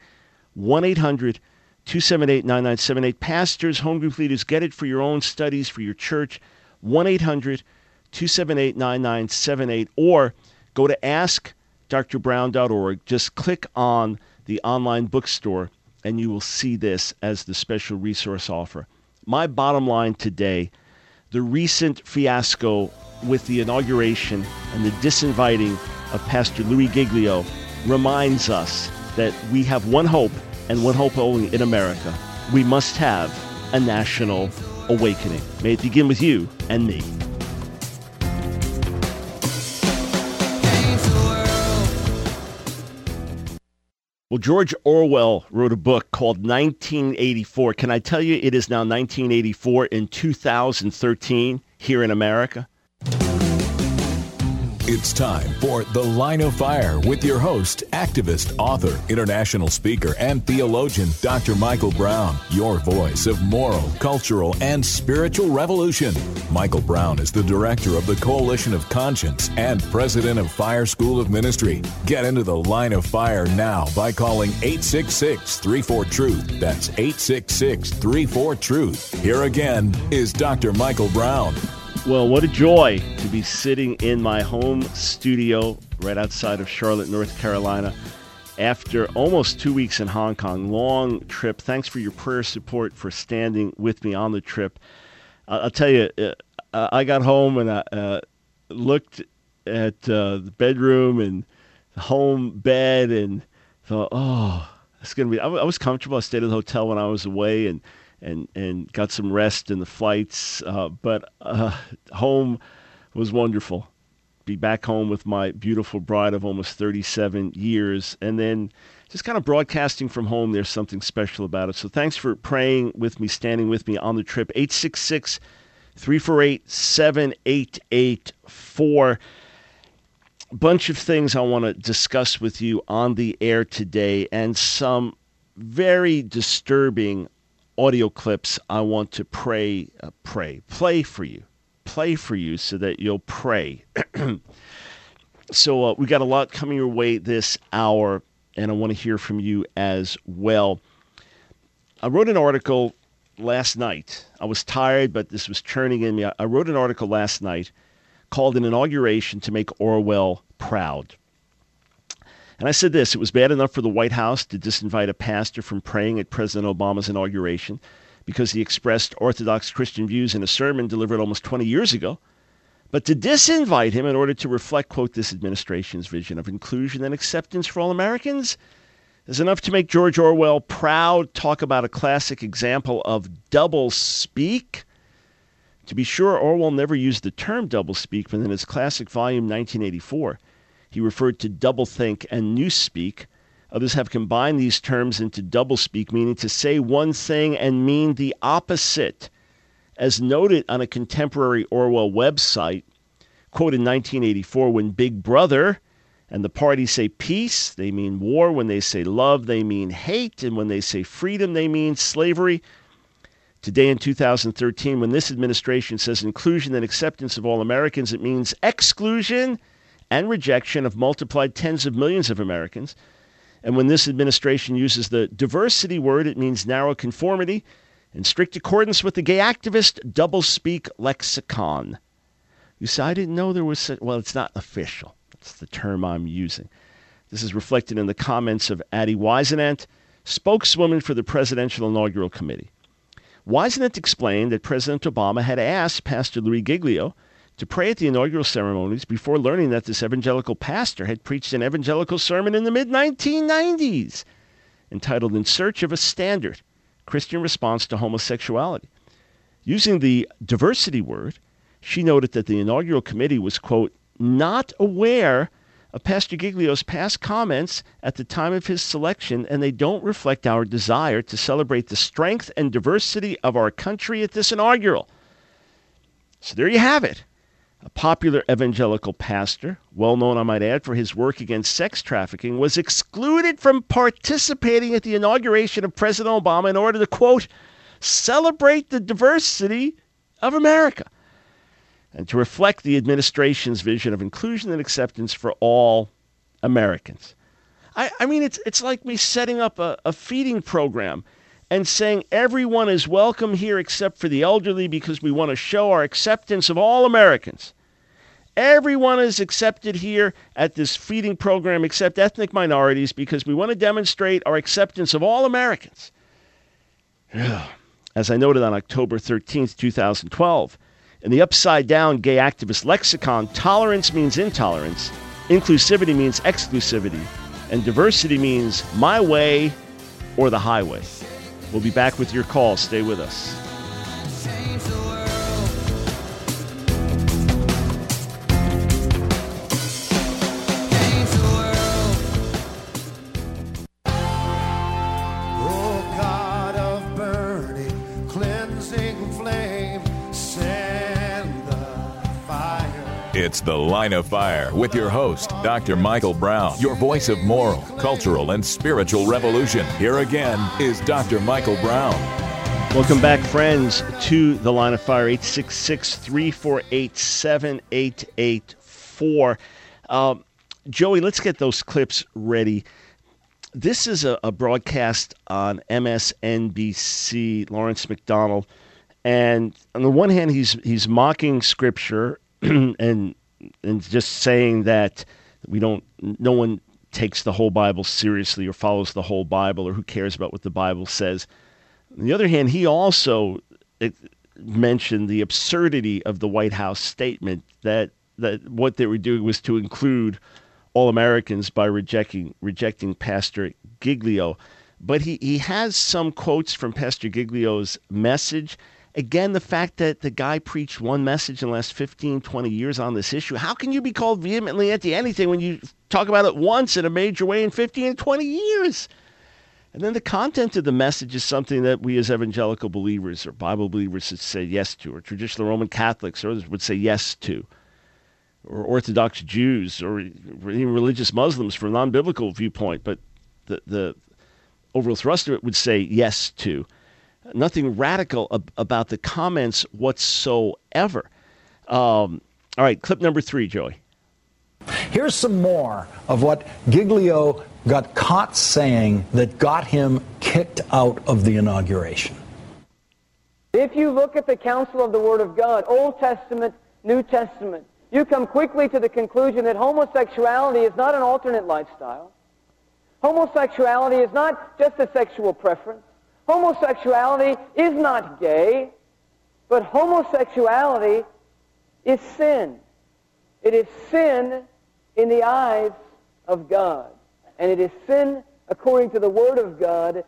1-800-278-9978. Pastors, home group leaders, get it for your own studies, for your church, 1-800-278-9978, or go to askdrbrown.org. Just click on the online bookstore, and you will see this as the special resource offer. My bottom line today, the recent fiasco with the inauguration and the disinviting of Pastor Louis Giglio reminds us that we have one hope, and one hope only in America. We must have a national awakening. May it begin with you and me. Well, George Orwell wrote a book called 1984. Can I tell you it is now 1984 in 2013 here in America? It's time for The Line of Fire with your host, activist, author, international speaker, and theologian, Dr. Michael Brown, your voice of moral, cultural, and spiritual revolution. Michael Brown is the director of the Coalition of Conscience and president of Fire School of Ministry. Get into The Line of Fire now by calling 866-34-TRUTH. That's 866-34-TRUTH. Here again is Dr. Michael Brown. Well, what a joy to be sitting in my home studio right outside of Charlotte, North Carolina, after almost 2 weeks in Hong Kong. Long trip. Thanks for your prayer support, for standing with me on the trip. I'll tell you, I got home and I looked at the bedroom and the home bed and thought, oh, it's going to be... I was comfortable. I stayed at the hotel when I was away and got some rest in the flights. But home was wonderful. Be back home with my beautiful bride of almost 37 years. And then just kind of broadcasting from home, there's something special about it. So thanks for praying with me, standing with me on the trip. 866-348-7884. Bunch of things I want to discuss with you on the air today, and some very disturbing audio clips I want to play for you so that you'll pray. So we got a lot coming your way this hour, and I want to hear from you as well. I wrote an article last night. I was tired, but this was churning in me. I wrote an article last night called An Inauguration to Make Orwell Proud. And I said this: it was bad enough for the White House to disinvite a pastor from praying at President Obama's inauguration because he expressed Orthodox Christian views in a sermon delivered almost 20 years ago. But to disinvite him in order to reflect, quote, this administration's vision of inclusion and acceptance for all Americans is enough to make George Orwell proud. Talk about a classic example of doublespeak. To be sure, Orwell never used the term doublespeak, but in his classic volume, 1984, he referred to doublethink and newspeak. Others have combined these terms into doublespeak, meaning to say one thing and mean the opposite. As noted on a contemporary Orwell website, quote, in 1984, when Big Brother and the party say peace, they mean war. When they say love, they mean hate. And when they say freedom, they mean slavery. Today in 2013, when this administration says inclusion and acceptance of all Americans, it means exclusion and rejection of multiplied tens of millions of Americans. And when this administration uses the diversity word, it means narrow conformity in strict accordance with the gay activist doublespeak lexicon. You see, I didn't know there was such... Well, it's not official. It's the term I'm using. This is reflected in the comments of Addie Weisenant, spokeswoman for the Presidential Inaugural Committee. Weisenant explained that President Obama had asked Pastor Louis Giglio to pray at the inaugural ceremonies before learning that this evangelical pastor had preached an evangelical sermon in the mid-1990s entitled In Search of a Standard, Christian Response to Homosexuality. Using the diversity word, she noted that the inaugural committee was, quote, not aware of Pastor Giglio's past comments at the time of his selection, and they don't reflect our desire to celebrate the strength and diversity of our country at this inaugural. So there you have it. A popular evangelical pastor, well known, I might add, for his work against sex trafficking, was excluded from participating at the inauguration of President Obama in order to, quote, celebrate the diversity of America and to reflect the administration's vision of inclusion and acceptance for all Americans. I mean, it's like me setting up a feeding program and saying everyone is welcome here except for the elderly because we want to show our acceptance of all Americans. Everyone is accepted here at this feeding program except ethnic minorities because we want to demonstrate our acceptance of all Americans. As I noted on October 13th, 2012, in the upside-down gay activist lexicon, tolerance means intolerance, inclusivity means exclusivity, and diversity means my way or the highway. We'll be back with your calls. Stay with us. It's The Line of Fire with your host, Dr. Michael Brown, your voice of moral, cultural, and spiritual revolution. Here again is Dr. Michael Brown. Welcome back, friends, to The Line of Fire, 866-348-7884. Joey, let's get those clips ready. This is a broadcast on MSNBC, Lawrence McDonald. And on the one hand, he's mocking Scripture and just saying that no one takes the whole Bible seriously or follows the whole Bible or who cares about what the Bible says. On the other hand, he also mentioned the absurdity of the White House statement that what they were doing was to include all Americans by rejecting Pastor Giglio. But he has some quotes from Pastor Giglio's message. Again, the fact that the guy preached one message in the last 15, 20 years on this issue. How can you be called vehemently anti-anything when you talk about it once in a major way in 15, 20 years? And then the content of the message is something that we as evangelical believers or Bible believers would say yes to, or traditional Roman Catholics or others would say yes to, or Orthodox Jews, or even religious Muslims from a non-biblical viewpoint, but the overall thrust of it would say yes to. Nothing radical about the comments whatsoever. All right, clip number 3, Joey. Here's some more of what Giglio got caught saying that got him kicked out of the inauguration. If you look at the counsel of the Word of God, Old Testament, New Testament, you come quickly to the conclusion that homosexuality is not an alternate lifestyle. Homosexuality is not just a sexual preference. Homosexuality is not gay, but homosexuality is sin. It is sin in the eyes of God, and it is sin according to the Word of God.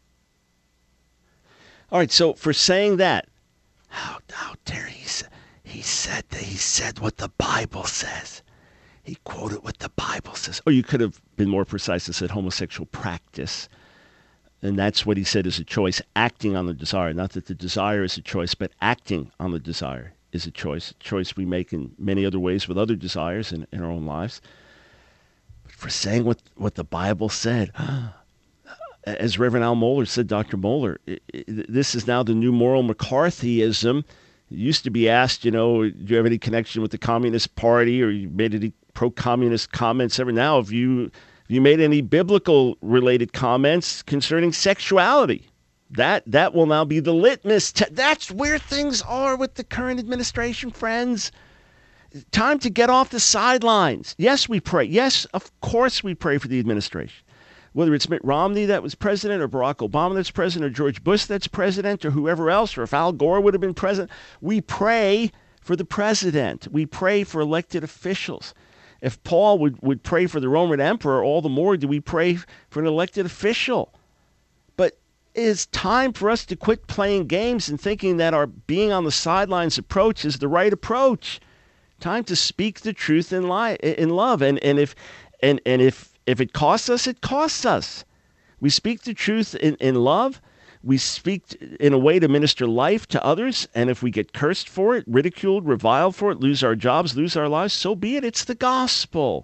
All right, so for saying that, how dare he said what the Bible says. He quoted what the Bible says. Or you could have been more precise and said homosexual practice. And that's what he said is a choice, acting on the desire. Not that the desire is a choice, but acting on the desire is a choice we make in many other ways with other desires in our own lives. But for saying what the Bible said, as Reverend Al Mohler said, Dr. Mohler, this is now the new moral McCarthyism. It used to be asked, do you have any connection with the Communist Party, or you made any pro-communist comments ever? Now, have you made any biblical-related comments concerning sexuality? That will now be the litmus test. That's where things are with the current administration, friends. Time to get off the sidelines. Yes, we pray. Yes, of course we pray for the administration. Whether it's Mitt Romney that was president, or Barack Obama that's president, or George Bush that's president, or whoever else, or if Al Gore would have been president, we pray for the president. We pray for elected officials. If Paul would pray for the Roman emperor, all the more do we pray for an elected official. But it's time for us to quit playing games and thinking that our being on the sidelines approach is the right approach. Time to speak the truth in love. And if it costs us, it costs us. We speak the truth in love. We speak in a way to minister life to others, and if we get cursed for it, ridiculed, reviled for it, lose our jobs, lose our lives, so be it. It's the gospel.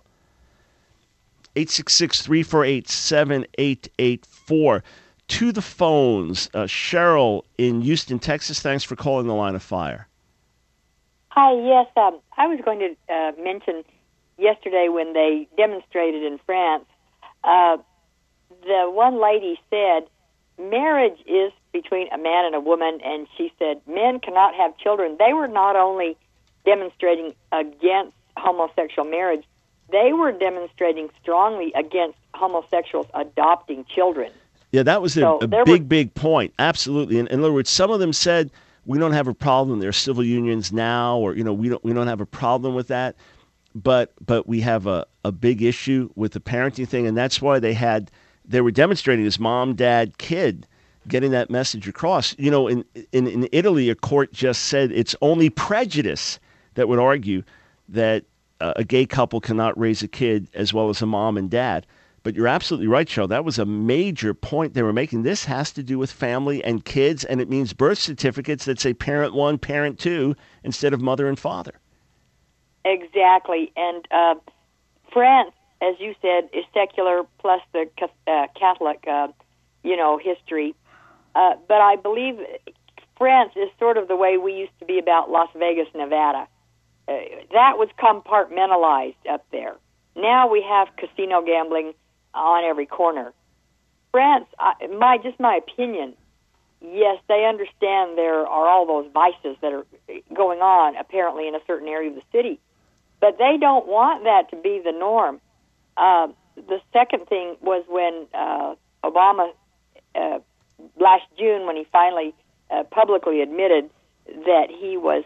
866-348-7884. To the phones. Cheryl in Houston, Texas, thanks for calling The Line of Fire. Hi, yes. I was going to mention yesterday when they demonstrated in France, the one lady said, marriage is between a man and a woman, and she said men cannot have children. They were not only demonstrating against homosexual marriage, they were demonstrating strongly against homosexuals adopting children. Yeah, that was a big point. Absolutely. In other words, some of them said, we don't have a problem. There are civil unions now, or we don't have a problem with that. But we have a big issue with the parenting thing, and that's why they were demonstrating as mom, dad, kid, getting that message across. In Italy, a court just said it's only prejudice that would argue that a gay couple cannot raise a kid as well as a mom and dad. But you're absolutely right, Cheryl. That was a major point they were making. This has to do with family and kids, and it means birth certificates that say parent 1, parent 2, instead of mother and father. Exactly. And France, as you said, is secular plus the Catholic, history. But I believe France is sort of the way we used to be about Las Vegas, Nevada. That was compartmentalized up there. Now we have casino gambling on every corner. France, my opinion, yes, they understand there are all those vices that are going on, apparently, in a certain area of the city. But they don't want that to be the norm. The second thing was when Obama, last June, when he finally publicly admitted that he was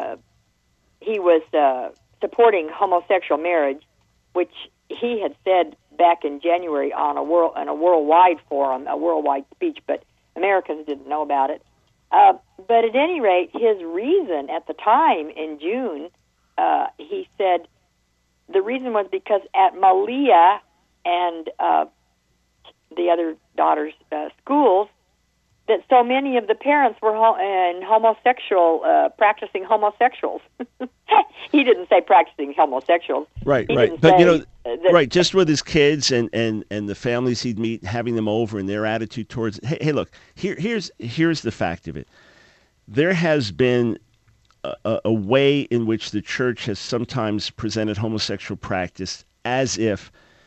supporting homosexual marriage, which he had said back in January on a worldwide forum, a worldwide speech, but Americans didn't know about it. But at any rate, his reason at the time in June, he said the reason was because at Malia and the other daughter's schools, that so many of the parents were practicing homosexuals. He didn't say practicing homosexuals. Right. But right, just with his kids and the families he'd meet, having them over, and their attitude towards it. Hey, look, here's the fact of it. There has been a way in which the church has sometimes presented homosexual practice as if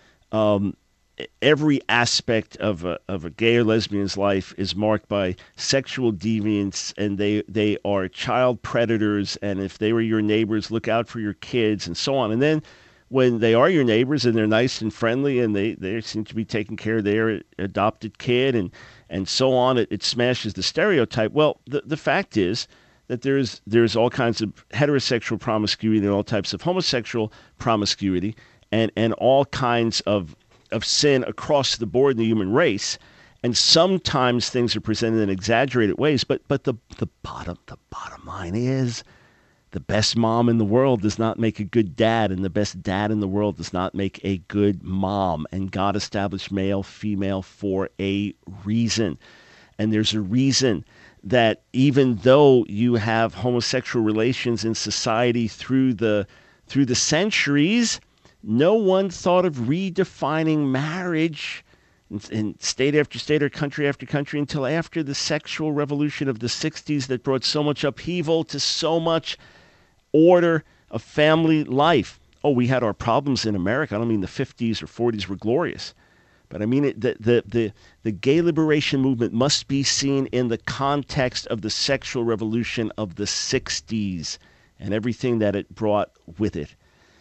every aspect of a gay or lesbian's life is marked by sexual deviance, and they are child predators, and if they were your neighbors, look out for your kids, and so on. And then when they are your neighbors and they're nice and friendly and they seem to be taking care of their adopted kid and so on, it smashes the stereotype. Well, the fact is that there's all kinds of heterosexual promiscuity and all types of homosexual promiscuity and all kinds of sin across the board in the human race, and sometimes things are presented in exaggerated ways. But the bottom line is, the best mom in the world does not make a good dad, and the best dad in the world does not make a good mom. And God established male, female for a reason, and there's a reason that even though you have homosexual relations in society through the centuries, no one thought of redefining marriage in state after state or country after country until after the sexual revolution of the 60s that brought so much upheaval to so much order of family life. Oh, we had our problems in America. I don't mean the 50s or 40s were glorious, but I mean the gay liberation movement must be seen in the context of the sexual revolution of the 60s and everything that it brought with it.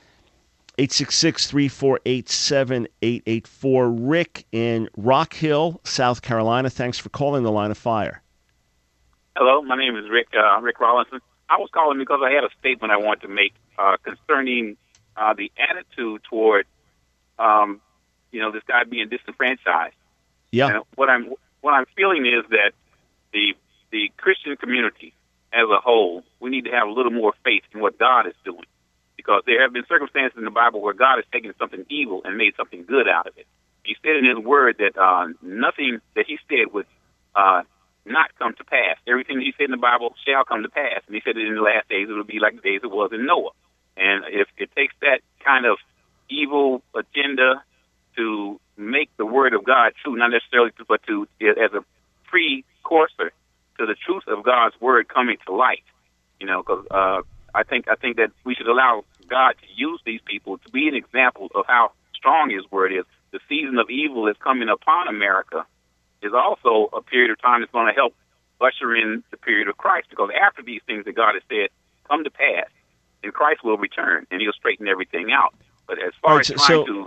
866-348-7884. Rick in Rock Hill, South Carolina. Thanks for calling the Line of Fire. Hello, my name is Rick Rollinson. I was calling because I had a statement I wanted to make concerning the attitude toward, this guy being disenfranchised. Yeah. And what I'm feeling is that the Christian community as a whole, we need to have a little more faith in what God is doing. Because there have been circumstances in the Bible where God has taken something evil and made something good out of it. He said in his word that nothing that he said would not come to pass. Everything he said in the Bible shall come to pass. And he said that in the last days it will be like the days it was in Noah. And if it takes that kind of evil agenda to make the word of God true, not necessarily, but to as a precursor to the truth of God's word coming to light, because I think that we should allow God to use these people to be an example of how strong his word is. The season of evil is coming upon America is also a period of time that's going to help usher in the period of Christ, because after these things that God has said come to pass, then Christ will return and he'll straighten everything out. But as far as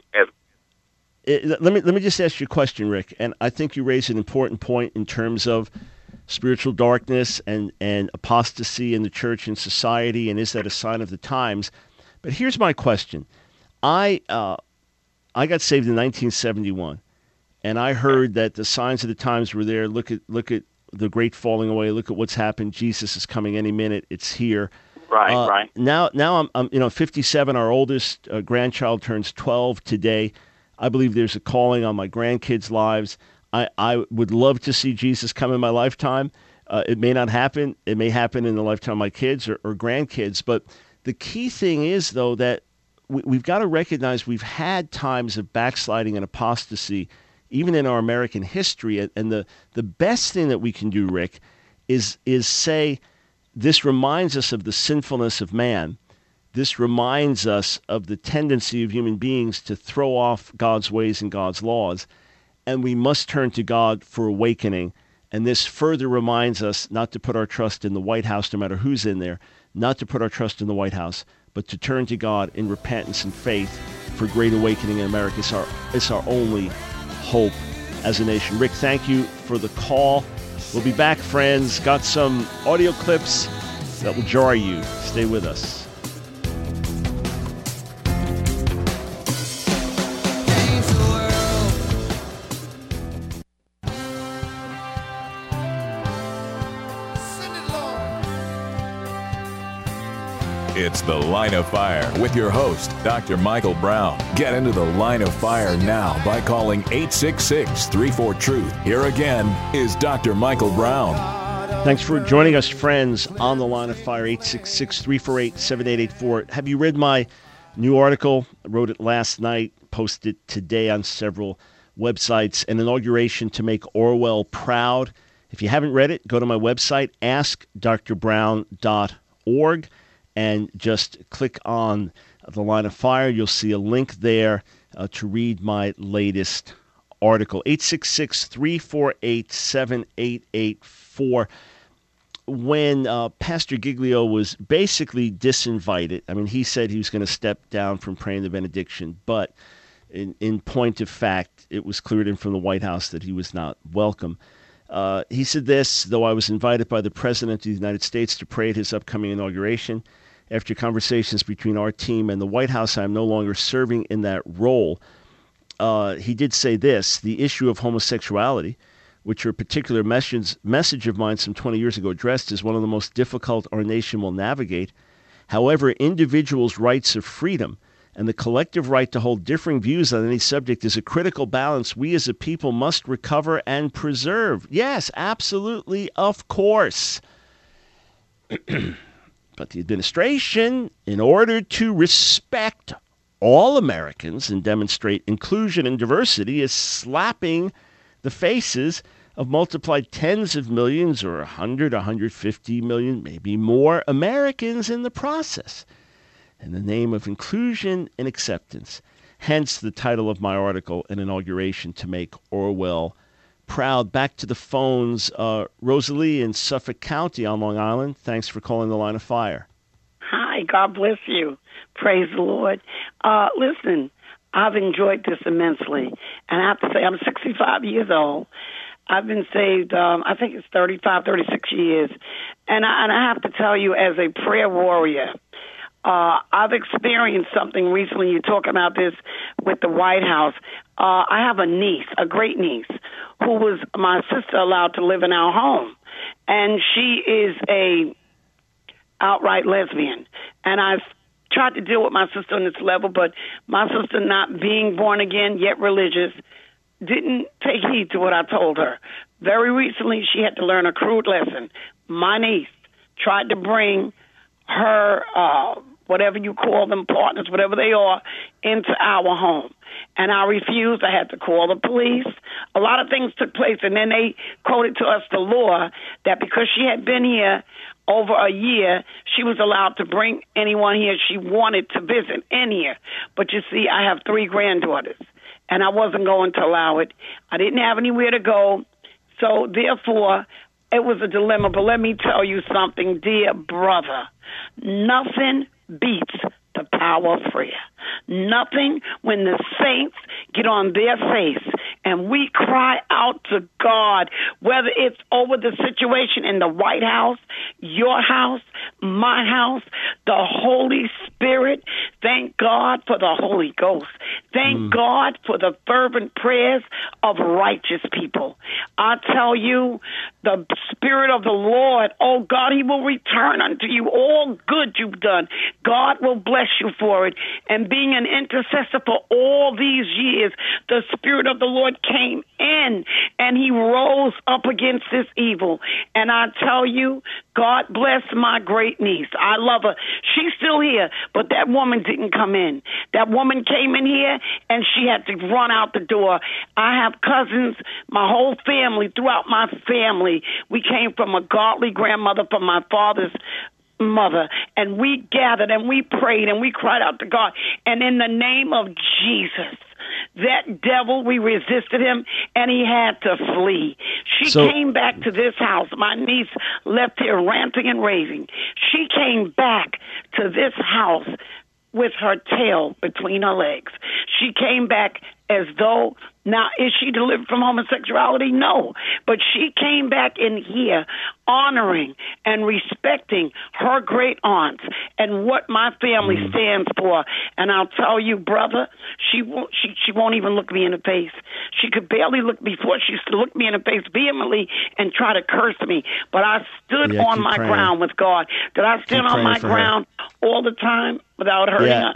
let me just ask you a question, Rick, and I think you raise an important point in terms of spiritual darkness and apostasy in the church and society, and is that a sign of the times? But here's my question. I got saved in 1971, and I heard that the signs of the times were there. Look at the great falling away. Look at what's happened. Jesus is coming any minute. It's here. Right. Now I'm 57. Our oldest grandchild turns 12 today. I believe there's a calling on my grandkids' lives. I would love to see Jesus come in my lifetime. It may not happen. It may happen in the lifetime of my kids or grandkids. But The key thing is, though, that we've got to recognize we've had times of backsliding and apostasy, even in our American history. And the best thing that we can do, Rick, is say this reminds us of the sinfulness of man. This reminds us of the tendency of human beings to throw off God's ways and God's laws, and we must turn to God for awakening. And this further reminds us not to put our trust in the White House, no matter who's in there, not to put our trust in the White House, but to turn to God in repentance and faith for great awakening in America. It's our only hope as a nation. Rick, thank you for the call. We'll be back, friends. Got some audio clips that will jar you. Stay with us. It's The Line of Fire with your host, Dr. Michael Brown. Get into the Line of Fire now by calling 866-34-TRUTH. Here again is Dr. Michael Brown. Thanks for joining us, friends, on The Line of Fire, 866-348-7884. Have you read my new article? I wrote it last night, posted today on several websites, An Inauguration to Make Orwell Proud. If you haven't read it, go to my website, askdrbrown.org. And just click on The Line of Fire. You'll see a link there to read my latest article. 866-348-7884. When Pastor Giglio was basically disinvited, I mean, he said he was going to step down from praying the benediction, but in point of fact, it was clear to him from the White House that he was not welcome. He said this: though I was invited by the President of the United States to pray at his upcoming inauguration, after conversations between our team and the White House, I am no longer serving in that role. He did say this: the issue of homosexuality, which a particular message of mine some 20 years ago addressed, is one of the most difficult our nation will navigate. However, individuals' rights of freedom and the collective right to hold differing views on any subject is a critical balance we as a people must recover and preserve. Yes, absolutely, of course. But the administration, in order to respect all Americans and demonstrate inclusion and diversity, is slapping the faces of multiplied tens of millions or 100, 150 million, maybe more Americans in the process, in the name of inclusion and acceptance. Hence the title of my article, An Inauguration to Make Orwell Proud. Back to the phones. Rosalie in Suffolk County on Long Island. Thanks for calling The Line of Fire. Hi, God bless you. Praise the Lord. Listen, I've enjoyed this immensely. And I have to say, I'm 65 years old. I've been saved, I think it's 35, 36 years. And I have to tell you, as a prayer warrior, I've experienced something recently. You're talking about this with the White House. I have a niece, a great niece, who was my sister allowed to live in our home. And she is a outright lesbian. And I've tried to deal with my sister on this level, but my sister, not being born again, yet religious, didn't take heed to what I told her. Very recently, she had to learn a crude lesson. My niece tried to bring her, whatever you call them, partners, whatever they are, into our home. And I refused. I had to call the police. A lot of things took place, and then they quoted to us the law that because she had been here over a year, she was allowed to bring anyone here she wanted to visit in here. But you see, I have 3 granddaughters, and I wasn't going to allow it. I didn't have anywhere to go, so therefore it was a dilemma. But let me tell you something, dear brother. Nothing beats the power of prayer. Nothing when the saints get on their face and we cry out to God, whether it's over the situation in the White House, your house, my house, the Holy Spirit. Thank God for the Holy Ghost. Thank God for the fervent prayers of righteous people. I tell you, the Spirit of the Lord, oh God, He will return unto you all good you've done. God will bless you for it. And being an intercessor for all these years, the Spirit of the Lord came in and He rose up against this evil. And I tell you, God God bless my great niece. I love her. She's still here, but that woman didn't come in. That woman came in here, and she had to run out the door. I have cousins, my whole family, throughout my family. We came from a godly grandmother from my father's mother, and we gathered and we prayed and we cried out to God. And in the name of Jesus, that devil, we resisted him, and he had to flee. She came back to this house. My niece left here ranting and raving. She came back to this house with her tail between her legs. She came back as though, now, is she delivered from homosexuality? No. But she came back in here honoring and respecting her great aunts and what my family stands for. And I'll tell you, brother, she won't even look me in the face. She could barely look before. She used to look me in the face vehemently and try to curse me. But I stood on my ground with God. Did I stand on my ground all the time without hurting her?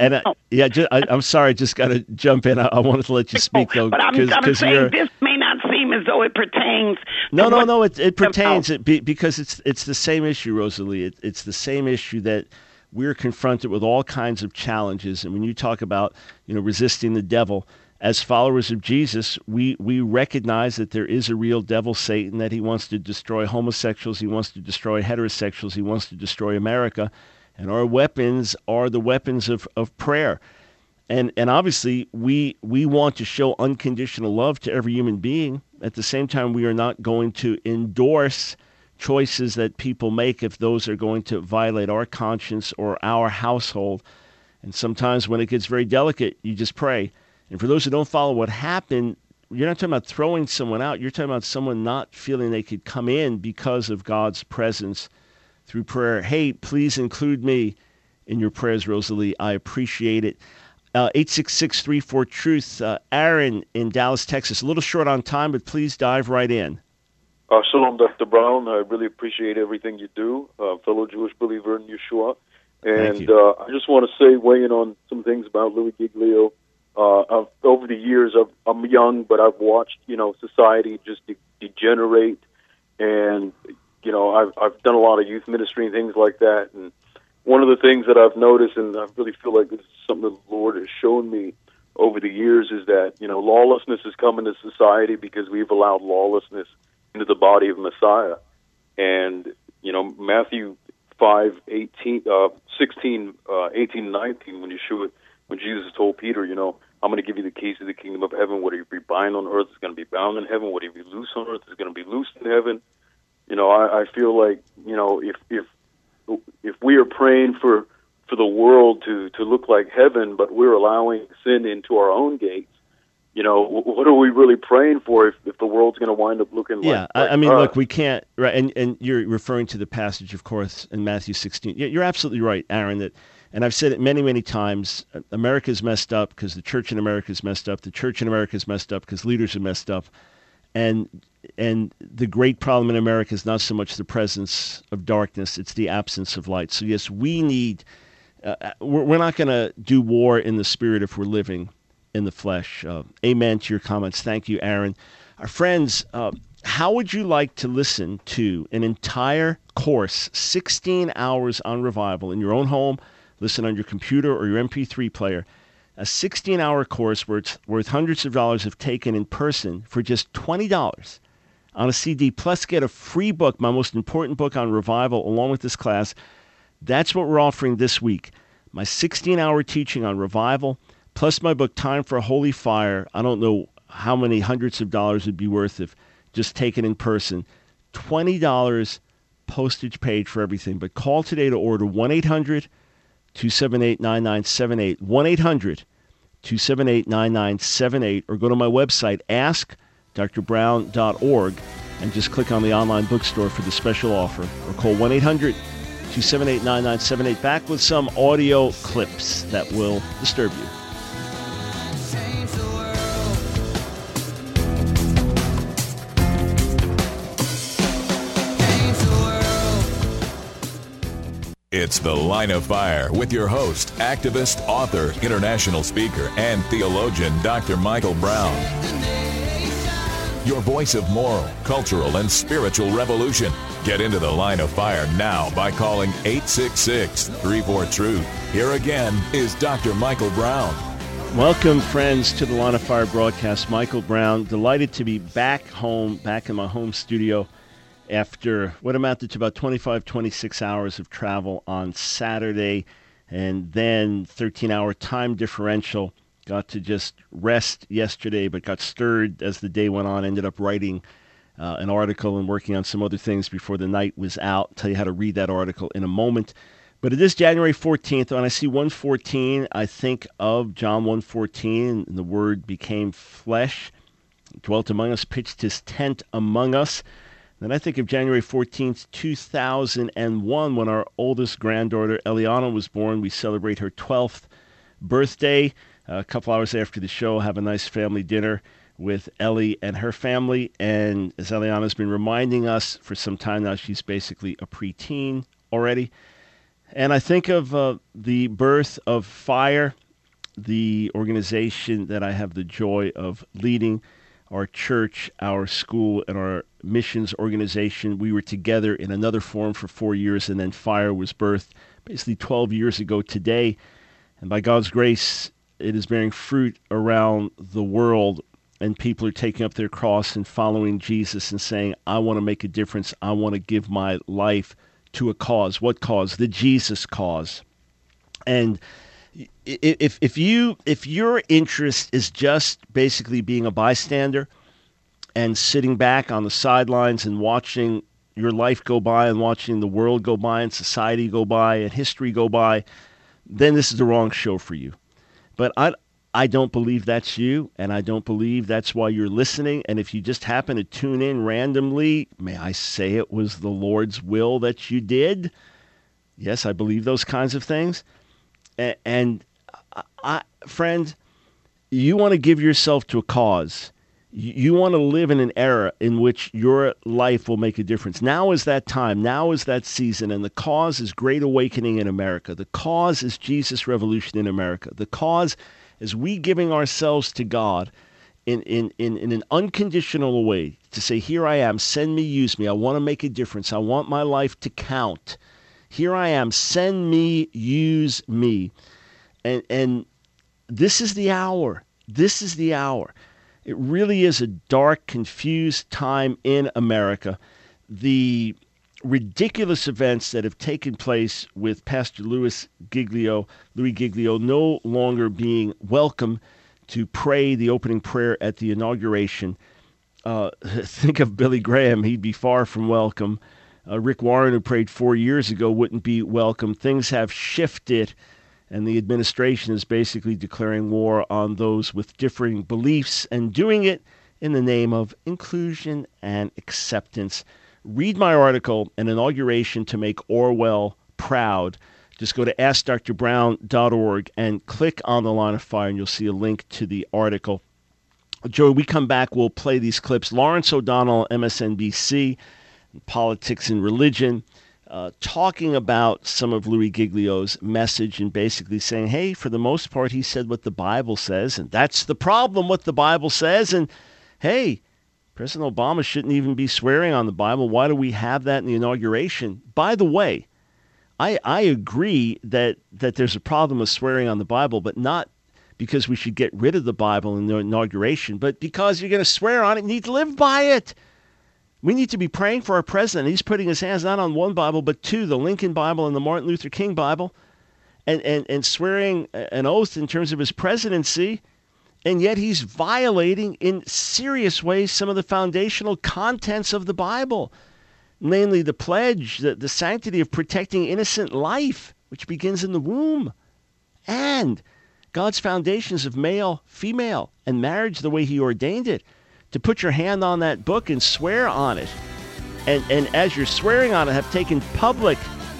And I'm sorry, I just got to jump in. I wanted to let you speak, though. But I'm saying this may not seem as though it pertains. No, it pertains because it's the same issue, Rosalie. It's the same issue that we're confronted with all kinds of challenges. And when you talk about, resisting the devil, as followers of Jesus, we recognize that there is a real devil, Satan, that he wants to destroy homosexuals, he wants to destroy heterosexuals, he wants to destroy America. And our weapons are the weapons of prayer. And obviously, we want to show unconditional love to every human being. At the same time, we are not going to endorse choices that people make if those are going to violate our conscience or our household. And sometimes when it gets very delicate, you just pray. And for those who don't follow what happened, you're not talking about throwing someone out. You're talking about someone not feeling they could come in because of God's presence through prayer. Hey, please include me in your prayers, Rosalie. I appreciate it. 866-34-TRUTH. Aaron in Dallas, Texas. A little short on time, but please dive right in. Shalom, Dr. Brown. I really appreciate everything you do. Fellow Jewish believer in Yeshua. And I just want to say, weigh in on some things about Louis Giglio. Over the years, I'm young, but I've watched, society just degenerate. And, I've done a lot of youth ministry and things like that. And one of the things that I've noticed, and I really feel like this is something that the Lord has shown me over the years, is that, lawlessness has come into society because we've allowed lawlessness into the body of Messiah. And, Matthew 5:16, 18, 19, when Jesus told Peter, I'm going to give you the keys to the kingdom of heaven. What you bind on earth is going to be bound in heaven. What you loose on earth is going to be loosed in heaven. I feel like, if we are praying for the world to look like heaven, but we're allowing sin into our own gates, what are we really praying for if the world's going to wind up looking like? Yeah, I mean, look, we can't, right? And you're referring to the passage, of course, in Matthew 16. You're absolutely right, Aaron. And I've said it many, many times. America's messed up because the church in America is messed up. The church in America is messed up because leaders are messed up. And the great problem in America is not so much the presence of darkness; it's the absence of light. So yes, we need. We're not going to do war in the spirit if we're living in the flesh. Amen to your comments. Thank you, Aaron. Our friends, how would you like to listen to an entire course, 16 hours on revival in your own home? Listen on your computer or your MP3 player. A 16-hour course worth hundreds of dollars if taken in person for just $20 on a CD, plus get a free book, my most important book on revival, along with this class. That's what we're offering this week. My 16-hour teaching on revival, plus my book, Time for a Holy Fire. I don't know how many hundreds of dollars it'd be worth if just taken in person. $20 postage paid for everything. But call today to order 1-800-278-9978, 1-800-278-9978, or go to my website, askdrbrown.org, and just click on the online bookstore for the special offer, or call 1-800-278-9978. Back with some audio clips that will disturb you. It's The Line of Fire with your host, activist, author, international speaker, and theologian, Dr. Michael Brown. Your voice of moral, cultural, and spiritual revolution. Get into the line of fire now by calling 866-34-TRUTH. Here again is Dr. Michael Brown. Welcome, friends, to the Line of Fire broadcast. Michael Brown, delighted to be back home, back in my home studio after what amounted to about 25, 26 hours of travel on Saturday, and then 13-hour time differential. Got to just rest yesterday, but got stirred as the day went on. Ended up writing an article and working on some other things before the night was out. I'll tell you how to read that article in a moment. But it is January 14th. When I see 1:14, I think of John 1:14. And the Word became flesh, dwelt among us, pitched his tent among us. Then I think of January 14th, 2001, when our oldest granddaughter, Eliana, was born. We celebrate her 12th birthday. A couple hours after the show, have a nice family dinner with Ellie and her family. And as Eliana's been reminding us for some time now, she's basically a preteen already. And I think of the birth of FIRE, the organization that I have the joy of leading, our church, our school, and our missions organization. We were together in another form for 4 years, and then FIRE was birthed basically 12 years ago today. And by God's grace, it is bearing fruit around the world, and people are taking up their cross and following Jesus and saying, I want to make a difference. I want to give my life to a cause. What cause? The Jesus cause. And if your interest is just basically being a bystander and sitting back on the sidelines and watching your life go by and watching the world go by and society go by and history go by, then this is the wrong show for you. But I don't believe that's you, and I don't believe that's why you're listening. And if you just happen to tune in randomly, may I say it was the Lord's will that you did? Yes, I believe those kinds of things. And friend, you want to give yourself to a cause. You want to live in an era in which your life will make a difference. Now is that time. Now is that season. And the cause is Great Awakening in America. The cause is Jesus Revolution in America. The cause is we giving ourselves to God in an unconditional way to say, here I am, send me, use me. I want to make a difference. I want my life to count. Here I am, send me, use me. And this is the hour. This is the hour. It really is a dark, confused time in America. The ridiculous events that have taken place with Pastor Louis Giglio no longer being welcome to pray the opening prayer at the inauguration. Think of Billy Graham. He'd be far from welcome. Rick Warren, who prayed 4 years ago, wouldn't be welcome. Things have shifted, and the administration is basically declaring war on those with differing beliefs and doing it in the name of inclusion and acceptance. Read my article, An Inauguration to Make Orwell Proud. Just go to AskDrBrown.org and click on the Line of Fire, and you'll see a link to the article. Joey, we come back, we'll play these clips. Lawrence O'Donnell, MSNBC, Politics and Religion, talking about some of Louis Giglio's message and basically saying, hey, for the most part, he said what the Bible says, and that's the problem, what the Bible says. And hey, President Obama shouldn't even be swearing on the Bible. Why do we have that in the inauguration? By the way, I agree that there's a problem with swearing on the Bible, but not because we should get rid of the Bible in the inauguration, but because you're going to swear on it, you need to live by it. We need to be praying for our president. He's putting his hands not on one Bible, but two, the Lincoln Bible and the Martin Luther King Bible, and swearing an oath in terms of his presidency. And yet he's violating in serious ways some of the foundational contents of the Bible, namely the pledge, the sanctity of protecting innocent life, which begins in the womb, and God's foundations of male, female, and marriage the way he ordained it. To put your hand on that book and swear on it. And as you're swearing on it, have taken public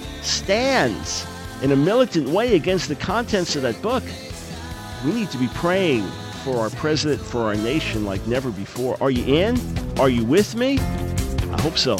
stands in a militant way against the contents of that book. We need to be praying for our president, for our nation like never before. Are you in? Are you with me? I hope so.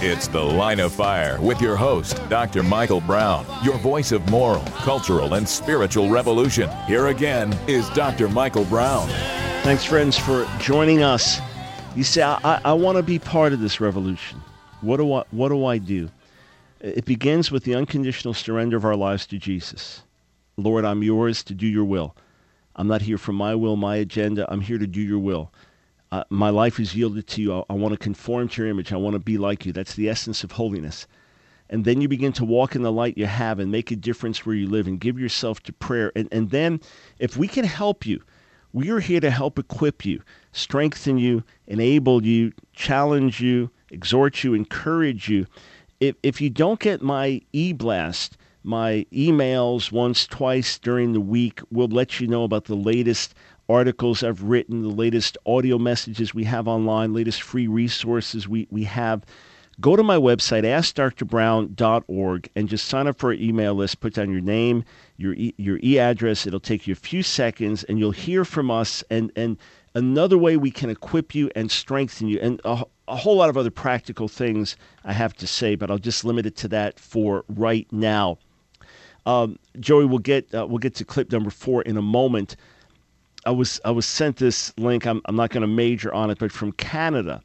It's The Line of Fire with your host, Dr. Michael Brown, your voice of moral, cultural, and spiritual revolution. Here again is Dr. Michael Brown. Thanks, friends, for joining us. You say, I want to be part of this revolution. What do I do? It begins with the unconditional surrender of our lives to Jesus. Lord, I'm yours to do your will. I'm not here for my will, my agenda. I'm here to do your will. My life is yielded to you. I want to conform to your image. I want to be like you. That's the essence of holiness. And then you begin to walk in the light you have and make a difference where you live and give yourself to prayer. And then if we can help you, we are here to help equip you, strengthen you, enable you, challenge you, exhort you, encourage you. If you don't get my e-blast, my emails once, twice during the week will let you know about the latest articles I've written, the latest audio messages we have online, latest free resources we have. Go to my website, AskDrBrown.org, and just sign up for our email list. Put down your name, your e-address. It'll take you a few seconds, and you'll hear from us. And another way we can equip you and strengthen you, and a whole lot of other practical things I have to say, but I'll just limit it to that for right now. Joey, we'll get to clip number 4 in a moment. I was sent this link. I'm not going to major on it, but from Canada.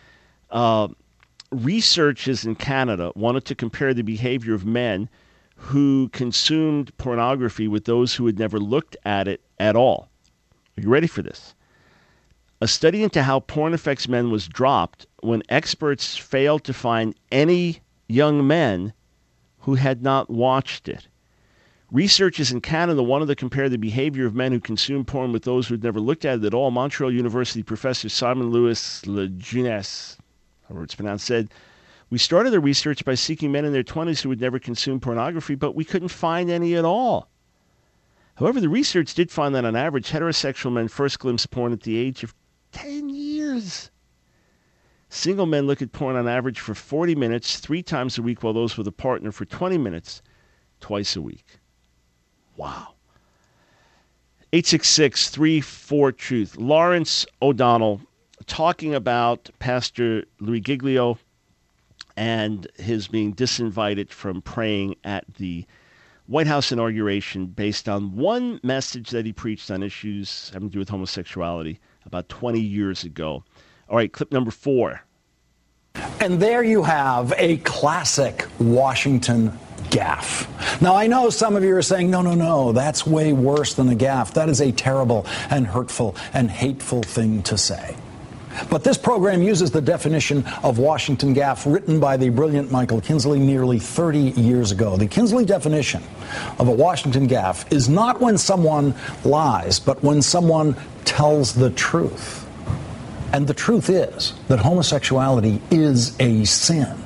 Researchers in Canada wanted to compare the behavior of men who consumed pornography with those who had never looked at it at all. Are you ready for this? A study into how porn affects men was dropped when experts failed to find any young men who had not watched it. Researchers in Canada wanted to compare the behavior of men who consume porn with those who had never looked at it at all. Montreal University professor Simon Louis Lejeunesse, however it's pronounced, said, "We started the research by seeking men in their 20s who had never consumed pornography, but we couldn't find any at all. However, the research did find that on average, heterosexual men first glimpse porn at the age of 10 years. Single men look at porn on average for 40 minutes, 3 times a week, while those with a partner for 20 minutes, twice a week." Wow. 866-34-TRUTH. Lawrence O'Donnell talking about Pastor Louis Giglio and his being disinvited from praying at the White House inauguration based on one message that he preached on issues having to do with homosexuality about 20 years ago. All right, clip number 4. And there you have a classic Washington gaffe. Now, I know some of you are saying, no, that's way worse than a gaffe. That is a terrible and hurtful and hateful thing to say. But this program uses the definition of Washington gaffe written by the brilliant Michael Kinsley nearly 30 years ago. The Kinsley definition of a Washington gaffe is not when someone lies, but when someone tells the truth. And the truth is that homosexuality is a sin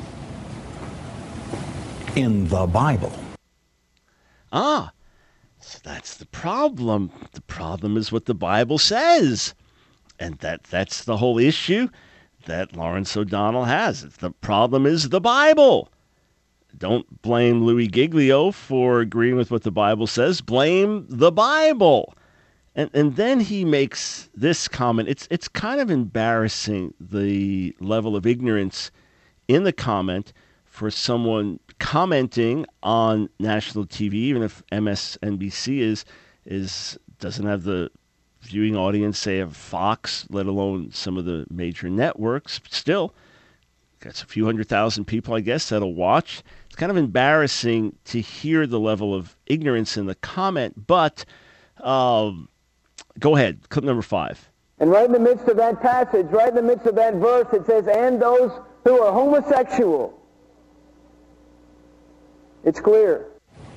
in the Bible. So that's the problem. The problem is what the Bible says. And that's the whole issue that Lawrence O'Donnell has. The problem is the Bible. Don't blame Louis Giglio for agreeing with what the Bible says. Blame the Bible. And then he makes this comment. It's kind of embarrassing, the level of ignorance in the comment for someone commenting on national TV, even if MSNBC doesn't have the viewing audience, say, of Fox, let alone some of the major networks. But still, got a few 100,000 people, I guess, that'll watch. It's kind of embarrassing to hear the level of ignorance in the comment, but go ahead, clip number 5. And right in the midst of that passage, right in the midst of that verse, it says, and those who are homosexual. It's clear.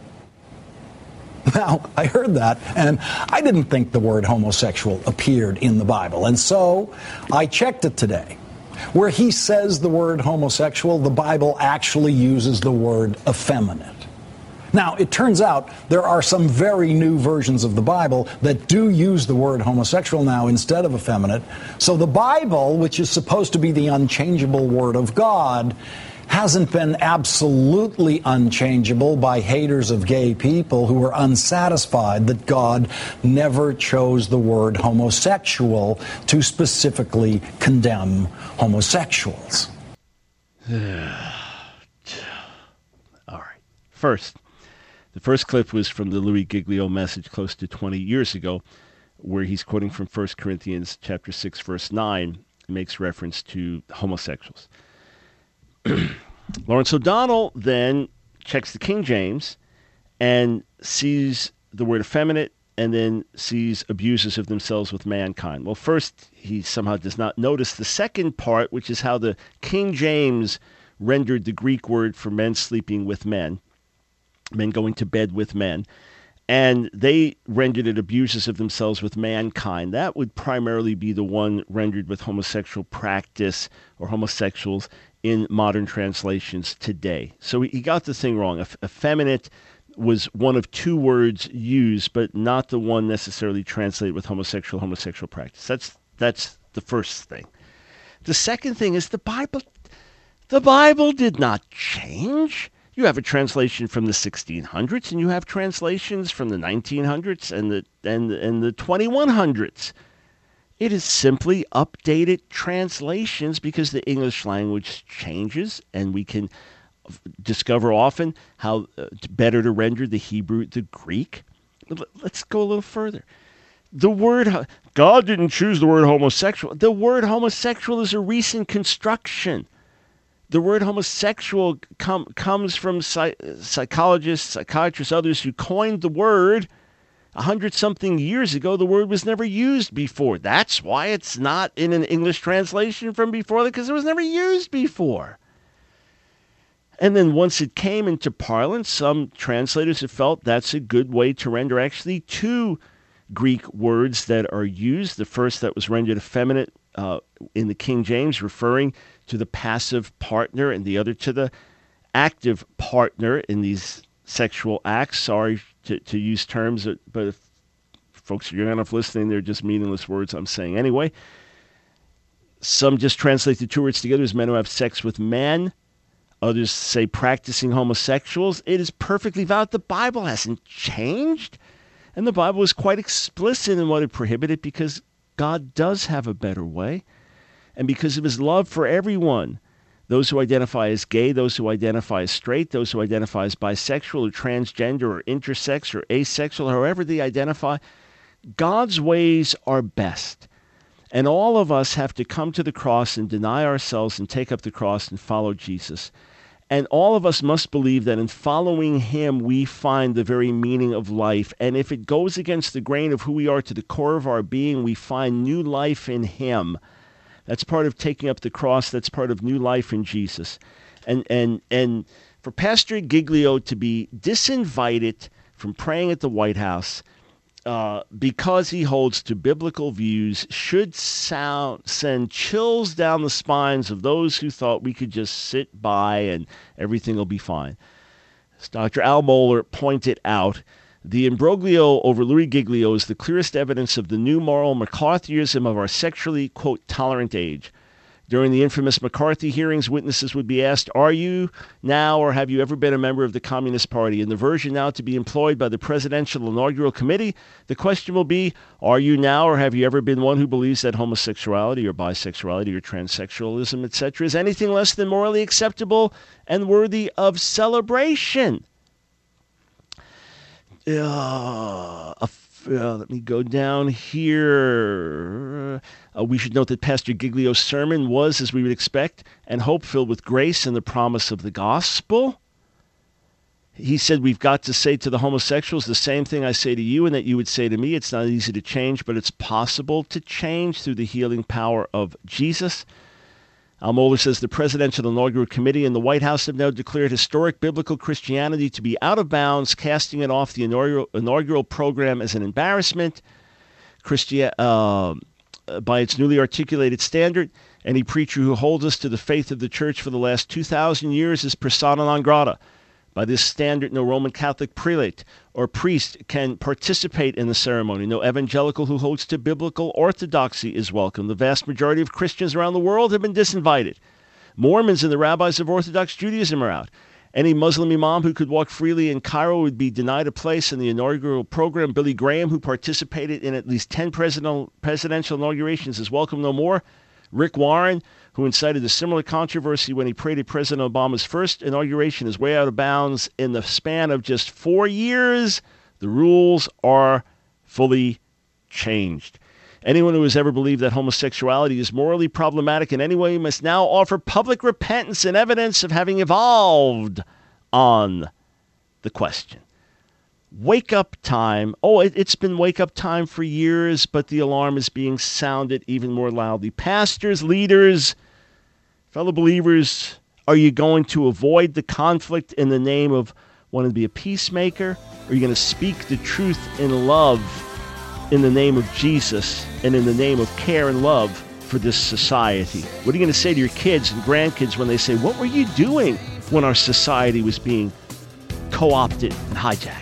Now, I heard that, and I didn't think the word homosexual appeared in the Bible. And so I checked it today. Where he says the word homosexual, the Bible actually uses the word effeminate. Now, it turns out there are some very new versions of the Bible that do use the word homosexual now instead of effeminate. So the Bible, which is supposed to be the unchangeable Word of God, hasn't been absolutely unchangeable by haters of gay people who are unsatisfied that God never chose the word homosexual to specifically condemn homosexuals. All right. The first clip was from the Louis Giglio message close to 20 years ago, where he's quoting from 1 Corinthians chapter 6, verse 9, and makes reference to homosexuals. Lawrence O'Donnell then checks the King James and sees the word effeminate, and then sees abuses of themselves with mankind. Well, first, he somehow does not notice the second part, which is how the King James rendered the Greek word for men sleeping with men going to bed with men, and they rendered it abuses of themselves with mankind. That would primarily be the one rendered with homosexual practice or homosexuals in modern translations today. So he got the thing wrong. Effeminate was one of two words used, but not the one necessarily translated with homosexual practice. That's the first thing. The second thing is the Bible. The Bible did not change. You have a translation from the 1600s, and you have translations from the 1900s and the 2100s. It is simply updated translations because the English language changes, and we can discover often how better to render the Hebrew, the Greek. Let's go a little further. The word, God didn't choose the word homosexual. The word homosexual is a recent construction. The word homosexual comes from psychologists, psychiatrists, others who coined the word 100-something years ago. The word was never used before. That's why it's not in an English translation from before, because it was never used before. And then once it came into parlance, some translators have felt that's a good way to render actually two Greek words that are used. The first that was rendered effeminate in the King James, referring to the passive partner, and the other to the active partner in these sexual acts. Sorry to use terms, but if folks are young enough listening, they're just meaningless words I'm saying anyway. Some just translate the two words together as men who have sex with men. Others say practicing homosexuals. It is perfectly valid. The Bible hasn't changed. And the Bible is quite explicit in what it prohibited, because God does have a better way. And because of his love for everyone, those who identify as gay, those who identify as straight, those who identify as bisexual or transgender or intersex or asexual, however they identify, God's ways are best. And all of us have to come to the cross and deny ourselves and take up the cross and follow Jesus. And all of us must believe that in following him, we find the very meaning of life. And if it goes against the grain of who we are to the core of our being, we find new life in him. That's part of taking up the cross. That's part of new life in Jesus. And for Pastor Giglio to be disinvited from praying at the White House because he holds to biblical views should send chills down the spines of those who thought we could just sit by and everything will be fine. As Dr. Al Mohler pointed out, the imbroglio over Louis Giglio is the clearest evidence of the new moral McCarthyism of our sexually, quote, tolerant age. During the infamous McCarthy hearings, witnesses would be asked, are you now or have you ever been a member of the Communist Party? In the version now to be employed by the Presidential Inaugural Committee, the question will be, are you now or have you ever been one who believes that homosexuality or bisexuality or transsexualism, etc., is anything less than morally acceptable and worthy of celebration? Let me go down here. We should note that Pastor Giglio's sermon was, as we would expect, and hope filled with grace and the promise of the gospel. He said, we've got to say to the homosexuals the same thing I say to you and that you would say to me. It's not easy to change, but it's possible to change through the healing power of Jesus. Al Mohler says the Presidential Inaugural Committee and the White House have now declared historic biblical Christianity to be out of bounds, casting it off the inaugural program as an embarrassment. By its newly articulated standard, any preacher who holds us to the faith of the church for the last 2,000 years is persona non grata. By this standard, no Roman Catholic prelate or priest can participate in the ceremony. No evangelical who holds to biblical orthodoxy is welcome. The vast majority of Christians around the world have been disinvited. Mormons and the rabbis of Orthodox Judaism are out. Any Muslim imam who could walk freely in Cairo would be denied a place in the inaugural program. Billy Graham, who participated in at least 10 presidential inaugurations, is welcome no more. Rick Warren, who incited a similar controversy when he prayed at President Obama's first inauguration, is way out of bounds. In the span of just 4 years, the rules are fully changed. Anyone who has ever believed that homosexuality is morally problematic in any way must now offer public repentance and evidence of having evolved on the question. Wake up time. Oh, it's been wake up time for years, but the alarm is being sounded even more loudly. Pastors, leaders, fellow believers, are you going to avoid the conflict in the name of wanting to be a peacemaker? Or are you going to speak the truth in love in the name of Jesus and in the name of care and love for this society? What are you going to say to your kids and grandkids when they say, what were you doing when our society was being co-opted and hijacked?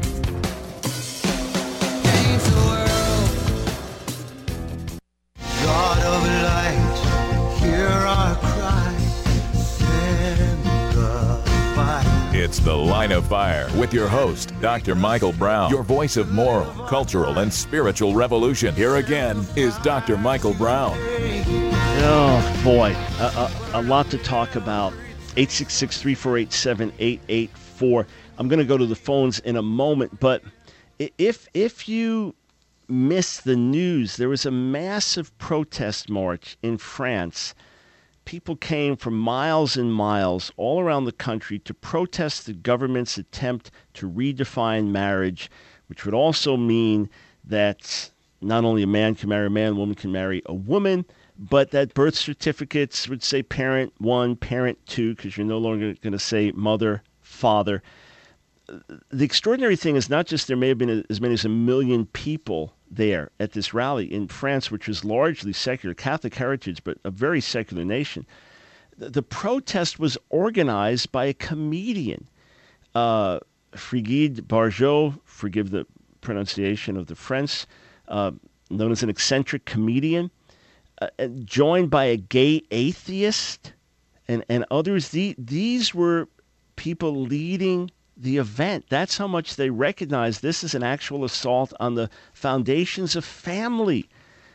God of light, hear our cry, send the fire. It's The Line of Fire with your host, Dr. Michael Brown, your voice of moral, cultural, and spiritual revolution. Here again is Dr. Michael Brown. Oh, boy, a lot to talk about. 866-348-7884. I'm going to go to the phones in a moment, but if you missed the news, there was a massive protest march in France. People came from miles and miles all around the country to protest the government's attempt to redefine marriage, which would also mean that not only a man can marry a man, a woman can marry a woman, but that birth certificates would say parent 1, parent 2, because you're no longer going to say mother, father. The extraordinary thing is not just there may have been as many as 1 million people there at this rally in France, which was largely secular, Catholic heritage, but a very secular nation. The protest was organized by a comedian, Frigide Barjot, forgive the pronunciation of the French, known as an eccentric comedian, joined by a gay atheist and others. These were people leading the event. That's how much they recognize this is an actual assault on the foundations of family.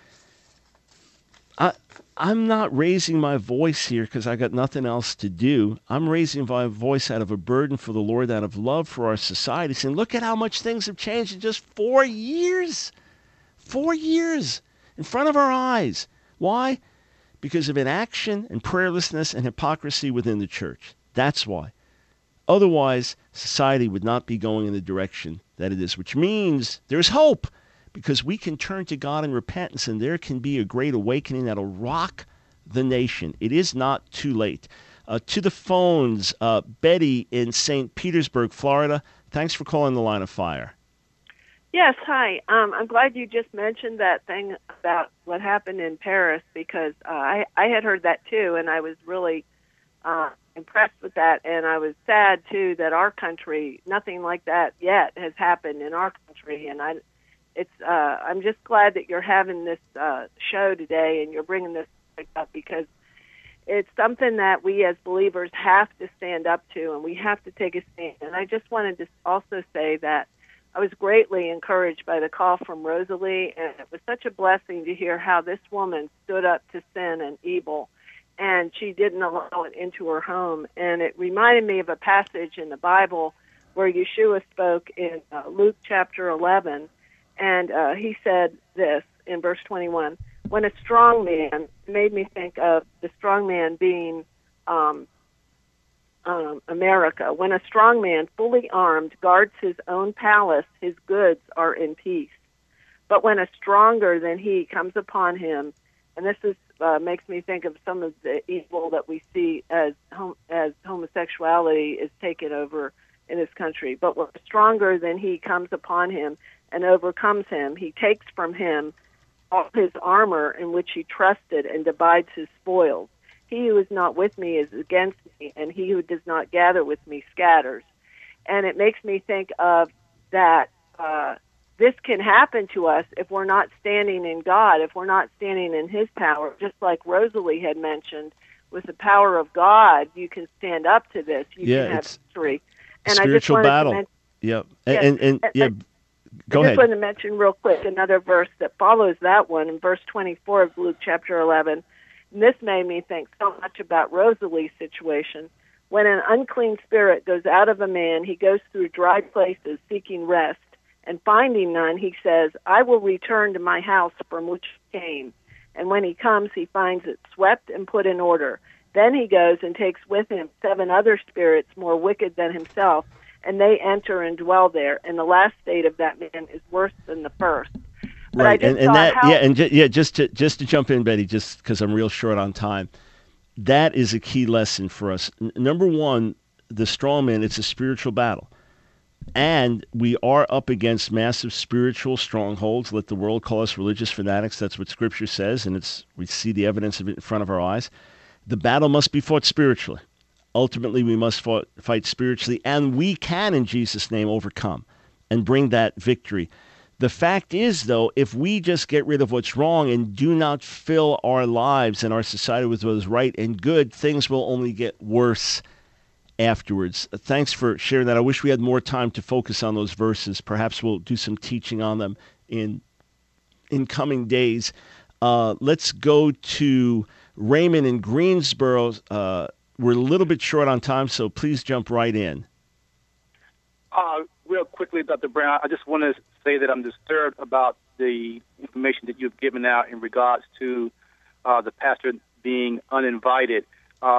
I'm not raising my voice here because I got nothing else to do. I'm raising my voice out of a burden for the Lord, out of love for our society, saying, look at how much things have changed in just 4 years. 4 years in front of our eyes. Why? Because of inaction and prayerlessness and hypocrisy within the church. That's why. Otherwise, society would not be going in the direction that it is, which means there's hope because we can turn to God in repentance and there can be a great awakening that'll rock the nation. It is not too late. To the phones, Betty in St. Petersburg, Florida. Thanks for calling the Line of Fire. Yes, hi. I'm glad you just mentioned that thing about what happened in Paris because I had heard that too, and I was really impressed with that, and I was sad too that our country, nothing like that yet has happened in our country, and I'm just glad that you're having this show today and you're bringing this up because it's something that we as believers have to stand up to, and we have to take a stand. And I just wanted to also say that I was greatly encouraged by the call from Rosalie, and it was such a blessing to hear how this woman stood up to sin and evil, and she didn't allow it into her home. And it reminded me of a passage in the Bible where Yeshua spoke in Luke chapter 11, and he said this in verse 21, when a strong man, made me think of the strong man being America. When a strong man, fully armed, guards his own palace, his goods are in peace. But when a stronger than he comes upon him, and this is makes me think of some of the evil that we see as homosexuality is taken over in this country. But when a stronger than he comes upon him and overcomes him, he takes from him all his armor in which he trusted and divides his spoils. He who is not with me is against me, and he who does not gather with me scatters. And it makes me think of that this can happen to us if we're not standing in God, if we're not standing in his power, just like Rosalie had mentioned. With the power of God, you can stand up to this. You can have victory. And spiritual I just battle. To Yep. I Go just ahead. wanted to mention real quick another verse that follows that one in verse 24 of Luke chapter 11. this made me think so much about Rosalie's situation. When an unclean spirit goes out of a man, he goes through dry places seeking rest, and finding none, he says, I will return to my house from which he came. And when he comes, he finds it swept and put in order. Then he goes and takes with him 7 other spirits more wicked than himself, and they enter and dwell there. And the last state of that man is worse than the first. But right, just to jump in, Betty, just because I'm real short on time, that is a key lesson for us. Number one, the strong man, it's a spiritual battle. And we are up against massive spiritual strongholds. Let the world call us religious fanatics. That's what Scripture says, and we see the evidence of it in front of our eyes. The battle must be fought spiritually. Ultimately, we must fight spiritually, and we can, in Jesus' name, overcome and bring that victory. The fact is, though, if we just get rid of what's wrong and do not fill our lives and our society with what is right and good, things will only get worse afterwards. Thanks for sharing that. I wish we had more time to focus on those verses. Perhaps we'll do some teaching on them in coming days. Let's go to Raymond in Greensboro. We're a little bit short on time, so please jump right in. Real quickly, Dr. Brown, I just want to say that I'm disturbed about the information that you've given out in regards to the pastor being uninvited.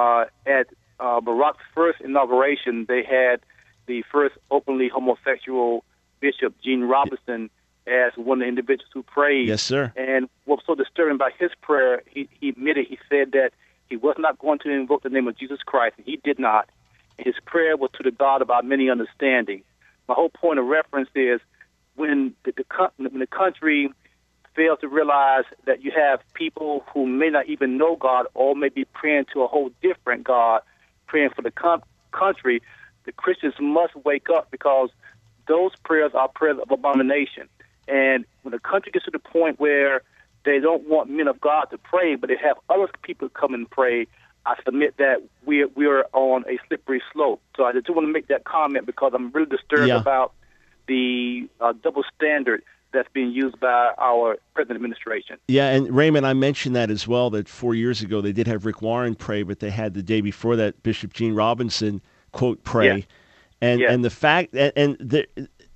At Barack's first inauguration, they had the first openly homosexual bishop, Gene Robinson, as one of the individuals who prayed. Yes, sir. And what was so disturbing about his prayer, he said that he was not going to invoke the name of Jesus Christ, and he did not. His prayer was to the God of our many understanding. My whole point of reference is when the country fails to realize that you have people who may not even know God or may be praying to a whole different God, praying for the country, the Christians must wake up, because those prayers are prayers of abomination. And when the country gets to the point where they don't want men of God to pray, but they have other people come and pray, I submit that we are on a slippery slope. So I just want to make that comment because I'm really disturbed about the double standard that's being used by our present administration. Yeah, and Raymond, I mentioned that as well, that 4 years ago they did have Rick Warren pray, but they had the day before that Bishop Gene Robinson, quote, pray. Yeah. And the fact, the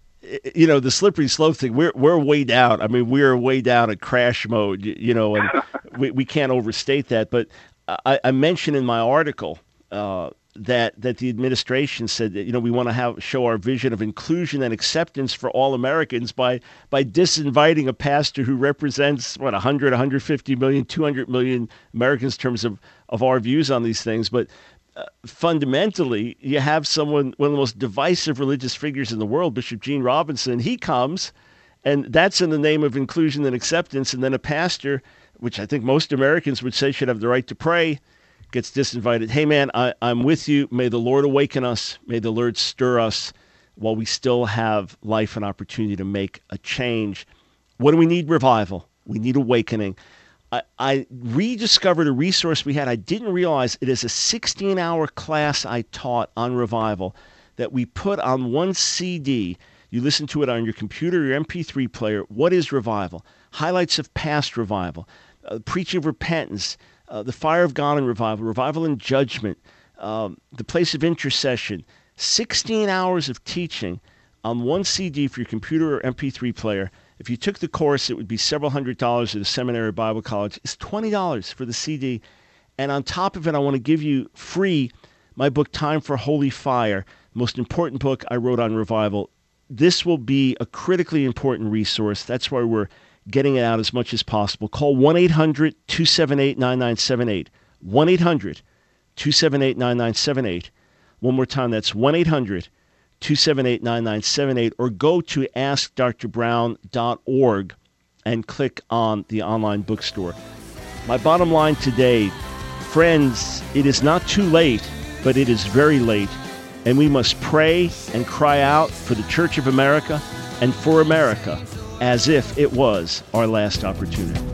slippery slope thing, we're way down. I mean, we're way down at crash mode, and we can't overstate that. But I mentioned in my article that the administration said that we want to show our vision of inclusion and acceptance for all Americans by disinviting a pastor who represents 100, 150 million, 200 million Americans in terms of our views on these things. But fundamentally, you have one of the most divisive religious figures in the world, Bishop Gene Robinson. He comes, and that's in the name of inclusion and acceptance, and then a pastor, which I think most Americans would say should have the right to pray, gets disinvited. Hey, man, I'm with you. May the Lord awaken us. May the Lord stir us while we still have life and opportunity to make a change. What do we need? Revival. We need awakening. I rediscovered a resource we had. I didn't realize it is a 16-hour class I taught on revival that we put on one CD. You listen to it on your computer, your MP3 player. What is revival? Highlights of past revival, preaching of repentance, the fire of God in revival, revival in judgment, the place of intercession. 16 hours of teaching on one CD for your computer or MP3 player. If you took the course, it would be several $100s at a seminary or Bible college. It's $20 for the CD. And on top of it, I want to give you free my book, Time for Holy Fire, most important book I wrote on revival. This will be a critically important resource. That's why we're getting it out as much as possible. Call 1-800-278-9978. 1-800-278-9978. One more time, that's 1-800-278-9978, or go to AskDrBrown.org and click on the online bookstore. My bottom line today, friends, it is not too late, but it is very late, and we must pray and cry out for the Church of America and for America as if it was our last opportunity.